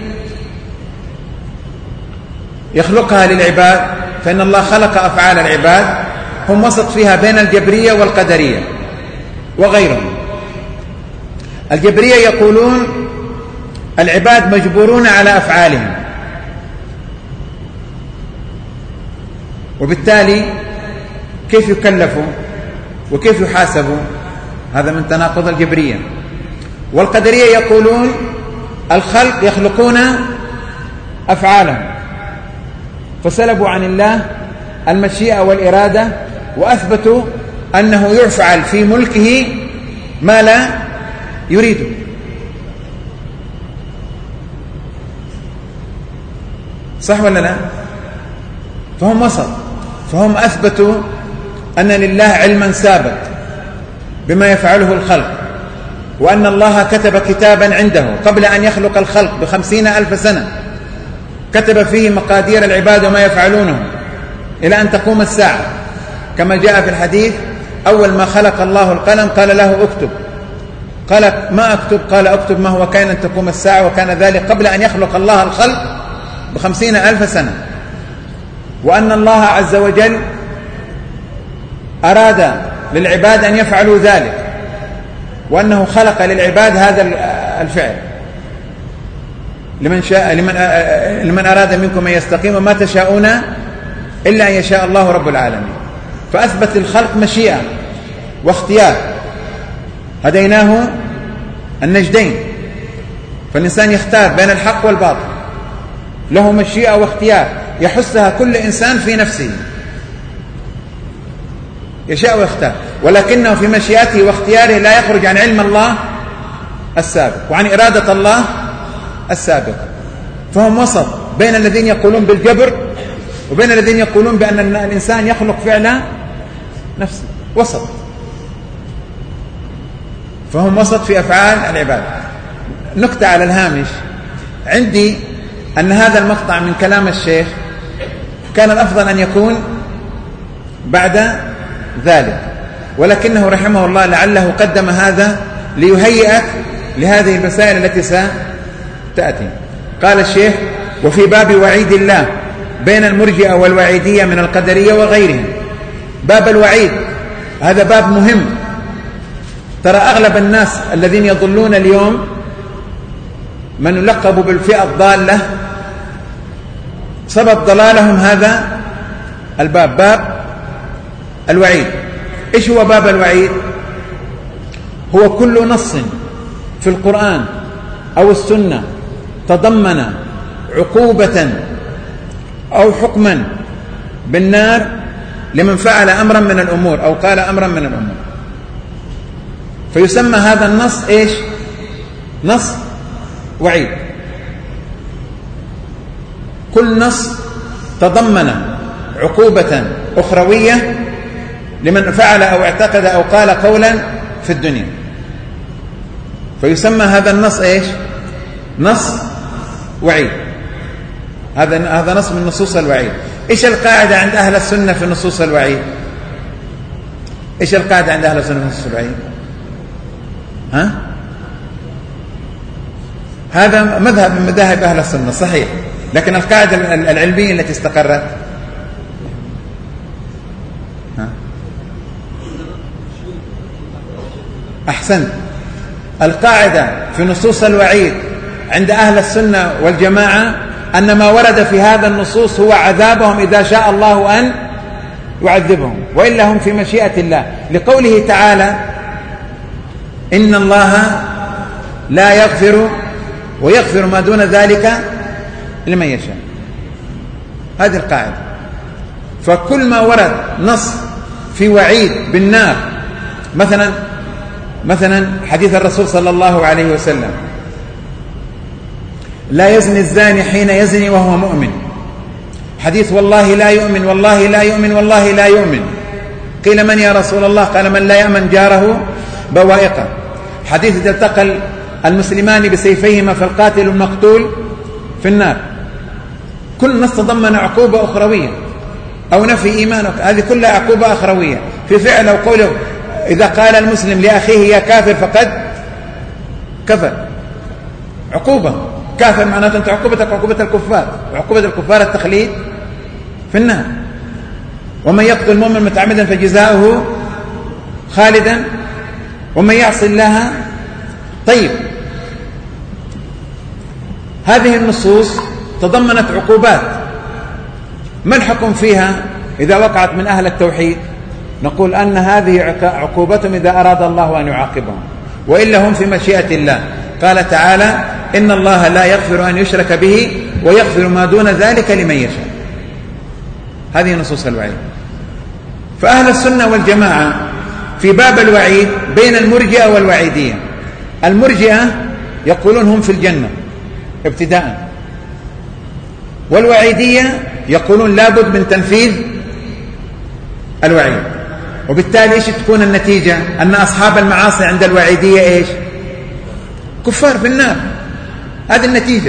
يخلقها للعباد، فإن الله خلق أفعال العباد، هم وسط فيها بين الجبرية والقدرية وغيرهم. الجبرية يقولون العباد مجبورون على أفعالهم، وبالتالي كيف يكلفوا وكيف يحاسبوا؟ هذا من تناقض الجبرية. والقدرية يقولون الخلق يخلقون أفعالهم، فسلبوا عن الله المشيئة والإرادة، وأثبتوا أنه يفعل في ملكه ما لا يريده. صح ولا لا؟ فهم وسط، فهم أثبتوا أن لله علما سابق بما يفعله الخلق، وأن الله كتب كتابا عنده قبل أن يخلق الخلق ب50,000 سنة، كتب فيه مقادير العباد وما يفعلونه إلى أن تقوم الساعة، كما جاء في الحديث أول ما خلق الله القلم قال له اكتب، قال ما أكتب؟ قال اكتب ما هو كائن تقوم الساعة، وكان ذلك قبل أن يخلق الله الخلق ب50,000 سنة. وأن الله عز وجل أراد للعباد أن يفعلوا ذلك، وأنه خلق للعباد هذا الفعل، لمن أراد منكم أن يستقيم وما تشاءون إلا أن يشاء الله رب العالمين. فأثبت الخلق مشيئة واختيار، هديناه النجدين، فالإنسان يختار بين الحق والباطل، له مشيئة واختيار يحسها كل إنسان في نفسه، يشاء ويختار، ولكنه في مشيئته واختياره لا يخرج عن علم الله السابق وعن إرادة الله السابق. فهم وسط بين الذين يقولون بالجبر وبين الذين يقولون بأن الإنسان يخلق فعل نفسه، وسط. فهم وسط في أفعال العباد. نكتة على الهامش عندي أن هذا المقطع من كلام الشيخ كان الأفضل أن يكون بعد ذلك، ولكنه رحمه الله لعله قدم هذا ليهيئك لهذه المسائل التي ستأتي. قال الشيخ: وفي باب وعيد الله بين المرجئة والوعيدية من القدرية وغيرهم. باب الوعيد هذا باب مهم. ترى أغلب الناس الذين يضلون اليوم من يلقب بالفئة الضالة سبب ضلالهم هذا الباب، باب الوعيد. إيش هو باب الوعيد؟ هو كل نص في القرآن أو السنة تضمن عقوبة أو حكما بالنار لمن فعل أمرا من الأمور أو قال أمرا من الأمور. فيسمى هذا النص إيش؟ نص وعيد. كل نص تضمن عقوبة أخروية لمن فعل أو اعتقد أو قال قولا في الدنيا، فيسمى هذا النص إيش؟ نص وعيد. هذا نص من نصوص الوعيد. إيش القاعدة عند أهل السنة في نصوص الوعيد؟ إيش القاعدة عند أهل السنة في نصوص الوعيد؟ هذا مذهب من مذاهب أهل السنة صحيح، لكن القاعدة العلمية التي استقرت أحسنت. القاعدة في نصوص الوعيد عند أهل السنة والجماعة أن ما ورد في هذا النصوص هو عذابهم إذا شاء الله أن يعذبهم، وإلا هم في مشيئة الله، لقوله تعالى إن الله لا يغفر ويغفر ما دون ذلك لمن يشاء. هذه القاعدة. فكل ما ورد نص في وعيد بالنار، مثلا حديث الرسول صلى الله عليه وسلم لا يزني الزاني حين يزني وهو مؤمن، حديث والله لا يؤمن والله لا يؤمن والله لا يؤمن، قيل من يا رسول الله؟ قال من لا يأمن جاره بوائقه. حديث إذا التقى المسلمان بسيفيهما فالقاتل المقتول في النار. كل نص تضمن عقوبة أخروية أو نفي إيمان، هذه كلها عقوبة أخروية في فعل أو قوله. إذا قال المسلم لأخيه يا كافر فقد كفر، عقوبة. كافر معناته أنت عقوبتك عقوبة الكفار، وعقوبة الكفار التخليد في النار. ومن يقتل مؤمن متعمدا فجزاؤه خالدا ومن يعصي الله. طيب، هذه النصوص تضمنت عقوبات، ما الحكم فيها إذا وقعت من أهل التوحيد؟ نقول أن هذه عقوبتهم إذا أراد الله أن يعاقبهم، وإلا هم في مشيئة الله. قال تعالى إن الله لا يغفر أن يشرك به ويغفر ما دون ذلك لمن يشاء. هذه نصوص الوعيد. فأهل السنة والجماعة في باب الوعيد بين المرجئة والوعيدية. المرجئة يقولون هم في الجنة ابتداء، والوعيدية يقولون لابد من تنفيذ الوعيد. وبالتالي ايش تكون النتيجة؟ أن أصحاب المعاصي عند الوعيدية ايش؟ كفار في النار. هذه النتيجة.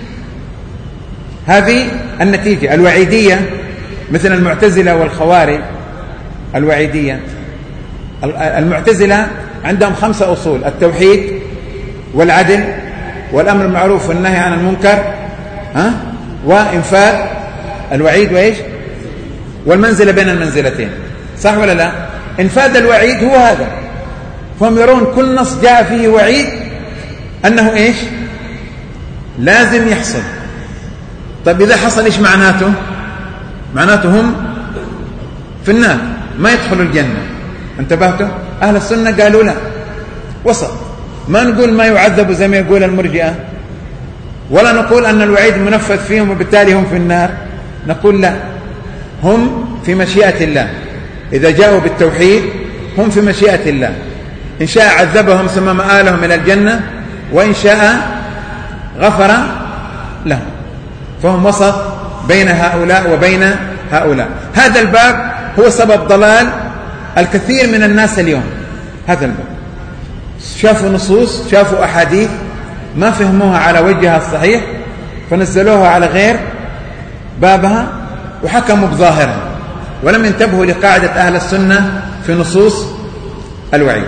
هذه النتيجة. الوعيدية مثل المعتزلة والخوارج. الوعيدية المعتزلة عندهم 5 أصول: التوحيد والعدل والأمر بالمعروف والنهي عن المنكر، وإنفاذ الوعيد وإيش؟ والمنزلة بين المنزلتين. صح ولا لا؟ إنفاذ الوعيد هو هذا. فهم يرون كل نص جاء فيه وعيد أنه إيش؟ لازم يحصل. طيب إذا حصل إيش معناته؟ معناته هم في النار ما يدخلوا الجنة. انتبهتوا؟ أهل السنة قالوا لا، وسط. ما نقول ما يعذبوا زي ما يقول المرجئة، ولا نقول أن الوعيد منفذ فيهم وبالتالي هم في النار. نقول لا، هم في مشيئة الله. إذا جاءوا بالتوحيد هم في مشيئة الله، إن شاء عذبهم ثم مآلهم إلى الجنة، وإن شاء غفر لهم. فهم وسط بين هؤلاء وبين هؤلاء. هذا الباب هو سبب ضلال الكثير من الناس اليوم. هذا الباب شافوا نصوص، شافوا أحاديث ما فهموها على وجهها الصحيح فنزلوها على غير بابها وحكموا بظاهرها، ولم ينتبهوا لقاعدة أهل السنة في نصوص الوعيد.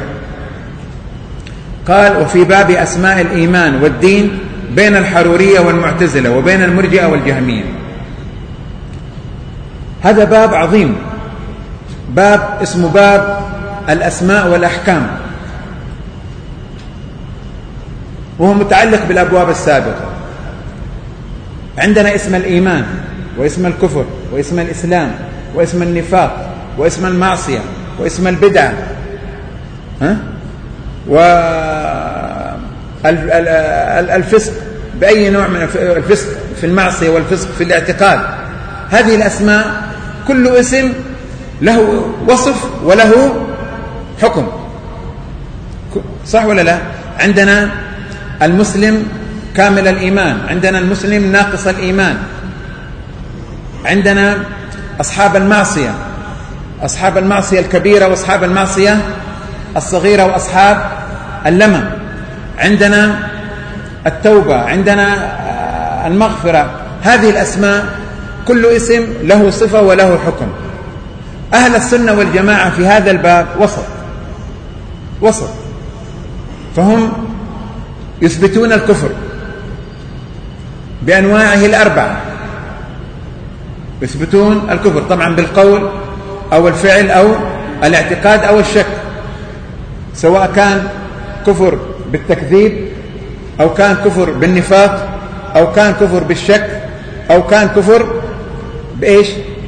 قال وفي باب أسماء الإيمان والدين بين الحرورية والمعتزلة وبين المرجئة والجهمية. هذا باب عظيم، باب اسمه باب الأسماء والأحكام، وهو متعلق بالأبواب السابقة. عندنا اسم الإيمان واسم الكفر واسم الإسلام واسم النفاق واسم المعصية واسم البدعة، والفسق بأي نوع من الفسق في المعصية والفسق في الاعتقاد. هذه الأسماء كل اسم له وصف وله حكم، صح ولا لا؟ عندنا المسلم كامل الإيمان، عندنا المسلم ناقص الإيمان، عندنا أصحاب المعصية الكبيرة وأصحاب المعصية الصغيرة وأصحاب اللمم، عندنا التوبة، عندنا المغفرة. هذه الأسماء كل اسم له صفة وله حكم. أهل السنة والجماعة في هذا الباب وسط، فهم يثبتون الكفر بأنواعه الأربعة، يثبتون الكفر طبعا بالقول أو الفعل أو الاعتقاد أو الشك، سواء كان كفر بالتكذيب أو كان كفر بالنفاق أو كان كفر بالشك أو كان كفر بإيش؟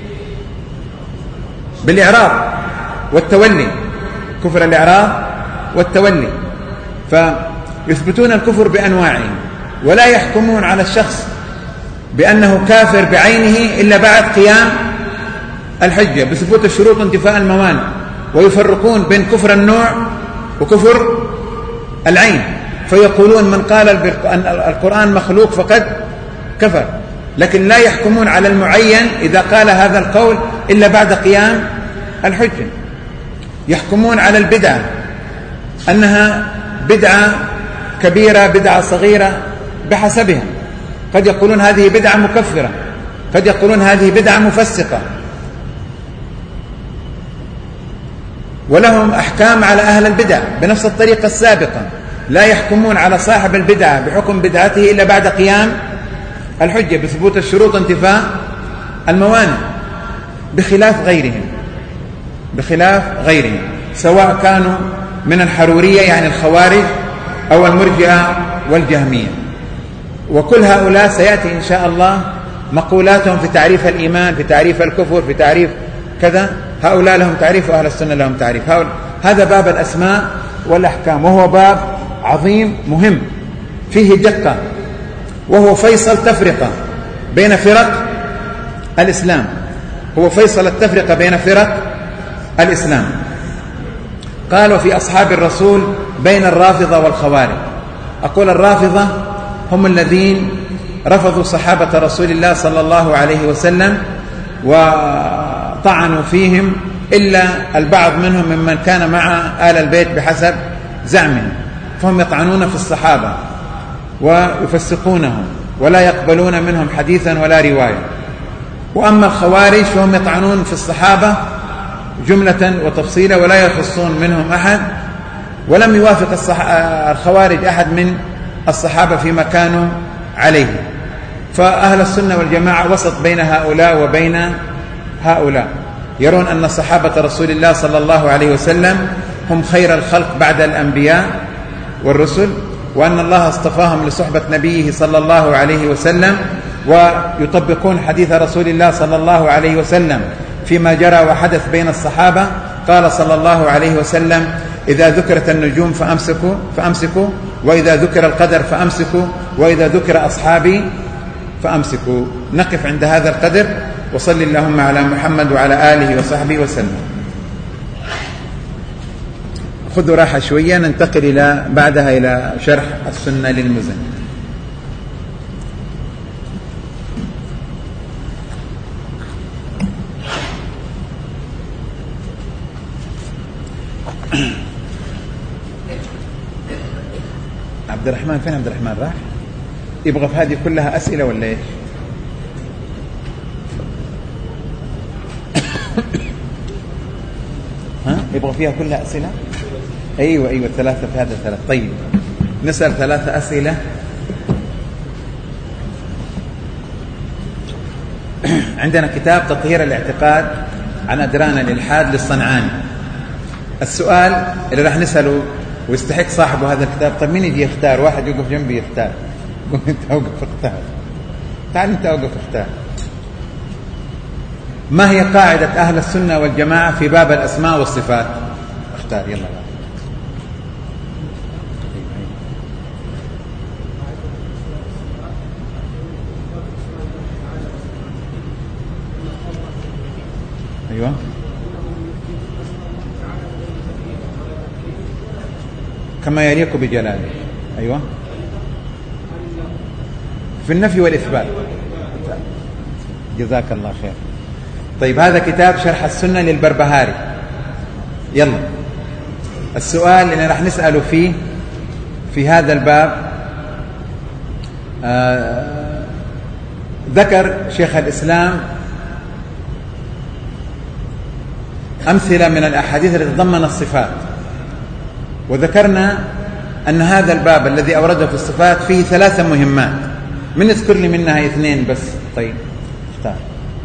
بالإعراض والتولي، كفر الإعراض والتولي. فيثبتون الكفر بأنواعه، ولا يحكمون على الشخص بأنه كافر بعينه إلا بعد قيام الحجة بثبوت الشروط وانتفاء الموانع، ويفرقون بين كفر النوع وكفر العين، فيقولون من قال أن القرآن مخلوق فقد كفر، لكن لا يحكمون على المعين إذا قال هذا القول إلا بعد قيام الحجة. يحكمون على البدعة أنها بدعة كبيرة بدعة صغيرة بحسبها، قد يقولون هذه بدعة مكفرة، قد يقولون هذه بدعة مفسقة، ولهم أحكام على أهل البدع بنفس الطريقة السابقة. لا يحكمون على صاحب البدعة بحكم بدعته إلا بعد قيام الحجة بثبوت الشروط وانتفاء الموانع، بخلاف غيرهم سواء كانوا من الحرورية يعني الخوارج أو المرجئة والجهمية. وكل هؤلاء سيأتي إن شاء الله مقولاتهم في تعريف الإيمان، في تعريف الكفر، في تعريف كذا. هؤلاء لهم تعريف وأهل السنة لهم تعريف. هذا باب الأسماء والأحكام، وهو باب عظيم مهم فيه دقة، وهو فيصل تفرقة بين فرق الإسلام، هو فيصل التفرقة بين فرق الإسلام. قالوا في أصحاب الرسول بين الرافضة والخوارج. أقول الرافضة هم الذين رفضوا صحابة رسول الله صلى الله عليه وسلم وطعنوا فيهم، إلا البعض منهم ممن كان مع آل البيت بحسب زعمهم، فهم يطعنون في الصحابة ويفسقونهم ولا يقبلون منهم حديثا ولا رواية. وأما الخوارج فهم يطعنون في الصحابة جملة وتفصيلا ولا يخصون منهم أحد، ولم يوافق الخوارج أحد من الصحابة فيما كانوا عليه. فأهل السنة والجماعة وسط بين هؤلاء وبين هؤلاء، يرون أن صحابة رسول الله صلى الله عليه وسلم هم خير الخلق بعد الأنبياء والرسل، وأن الله اصطفاهم لصحبة نبيه صلى الله عليه وسلم، ويطبقون حديث رسول الله صلى الله عليه وسلم فيما جرى وحدث بين الصحابة. قال صلى الله عليه وسلم: إذا ذكرت النجوم فأمسكوا، وإذا ذكر القدر فأمسكوا، وإذا ذكر أصحابي فأمسكوا. نقف عند هذا القدر، وصل اللهم على محمد وعلى آله وصحبه وسلم. خذوا راحة شوية، ننتقل بعدها إلى شرح السنة للمزني. عبد الرحمن فين؟ عبد الرحمن راح؟ يبغى في هذه كلها أسئلة ولا إيش؟ ها؟ يبغى فيها كلها أسئلة؟ أيوة ثلاثة في هذا ثلاثة. طيب نسأل 3 أسئلة. عندنا كتاب تطهير الاعتقاد عن أدران الإلحاد للصنعاني. السؤال اللي راح نسأله ويستحق صاحبه هذا الكتاب، طيب مين يجي يختار؟ واحد يوقف جنبي يختار. قم انت اوقف اختار، تعال انت اوقف اختار. ما هي قاعدة أهل السنة والجماعة في باب الأسماء والصفات؟ اختار يلا. كما يليق بجلاله. أيوة، في النفي والإثبات. جزاك الله خير. طيب، هذا كتاب شرح السنة للبربهاري. يلا، السؤال اللي راح نسأله فيه في هذا الباب، ذكر شيخ الإسلام أمثلة من الأحاديث التي تتضمن الصفات، وذكرنا أن هذا الباب الذي أورده في الصفات فيه 3 مهمات. من يذكر لي منها 2 بس؟ طيب، اختار.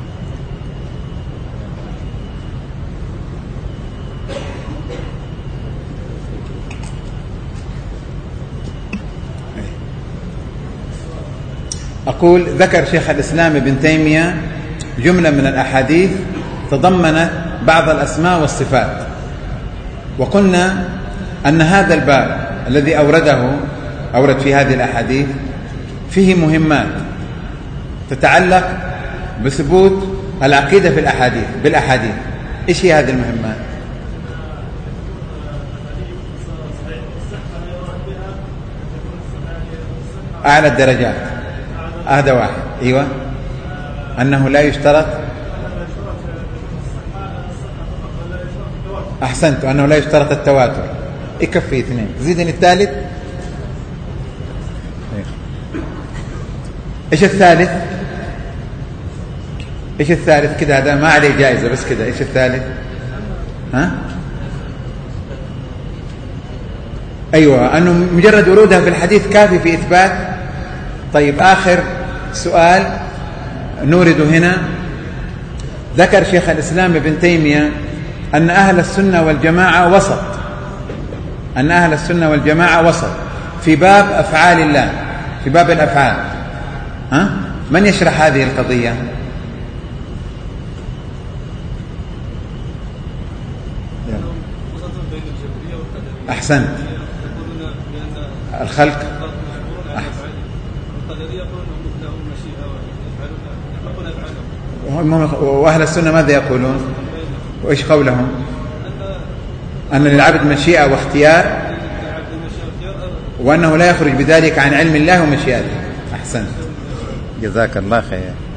أقول ذكر شيخ الإسلام ابن تيمية جملة من الأحاديث تضمنت بعض الأسماء والصفات، وقلنا أن هذا الباب الذي أورد في هذه الأحاديث فيه مهمات تتعلق بثبوت العقيدة في بالأحاديث. إيش هي هذه المهمات؟ أعلى الدرجات، هذا واحد. أيوة، أنه لا يشترط، أحسنت، أنه لا يشترط التواتر. يكفي 2. زيدني الثالث. إيش الثالث؟ إيش الثالث؟ كده هذا ما عليه جائزة، بس كده. إيش الثالث؟ ها؟ أيوة، أنه مجرد ورودها في الحديث كافي في إثبات. طيب، آخر سؤال نورده هنا، ذكر شيخ الإسلام ابن تيمية أن أهل السنة والجماعة وسط، أن أهل السنة والجماعة وسط في باب أفعال الله، في باب الأفعال. ها؟ من يشرح هذه القضية؟ أحسنت. الخلق. وأهل السنة ماذا يقولون؟ وإيش قولهم؟ أن للعبد مشيئة واختيار، وأنه لا يخرج بذلك عن علم الله ومشيئته. أحسنت، جزاك الله خير.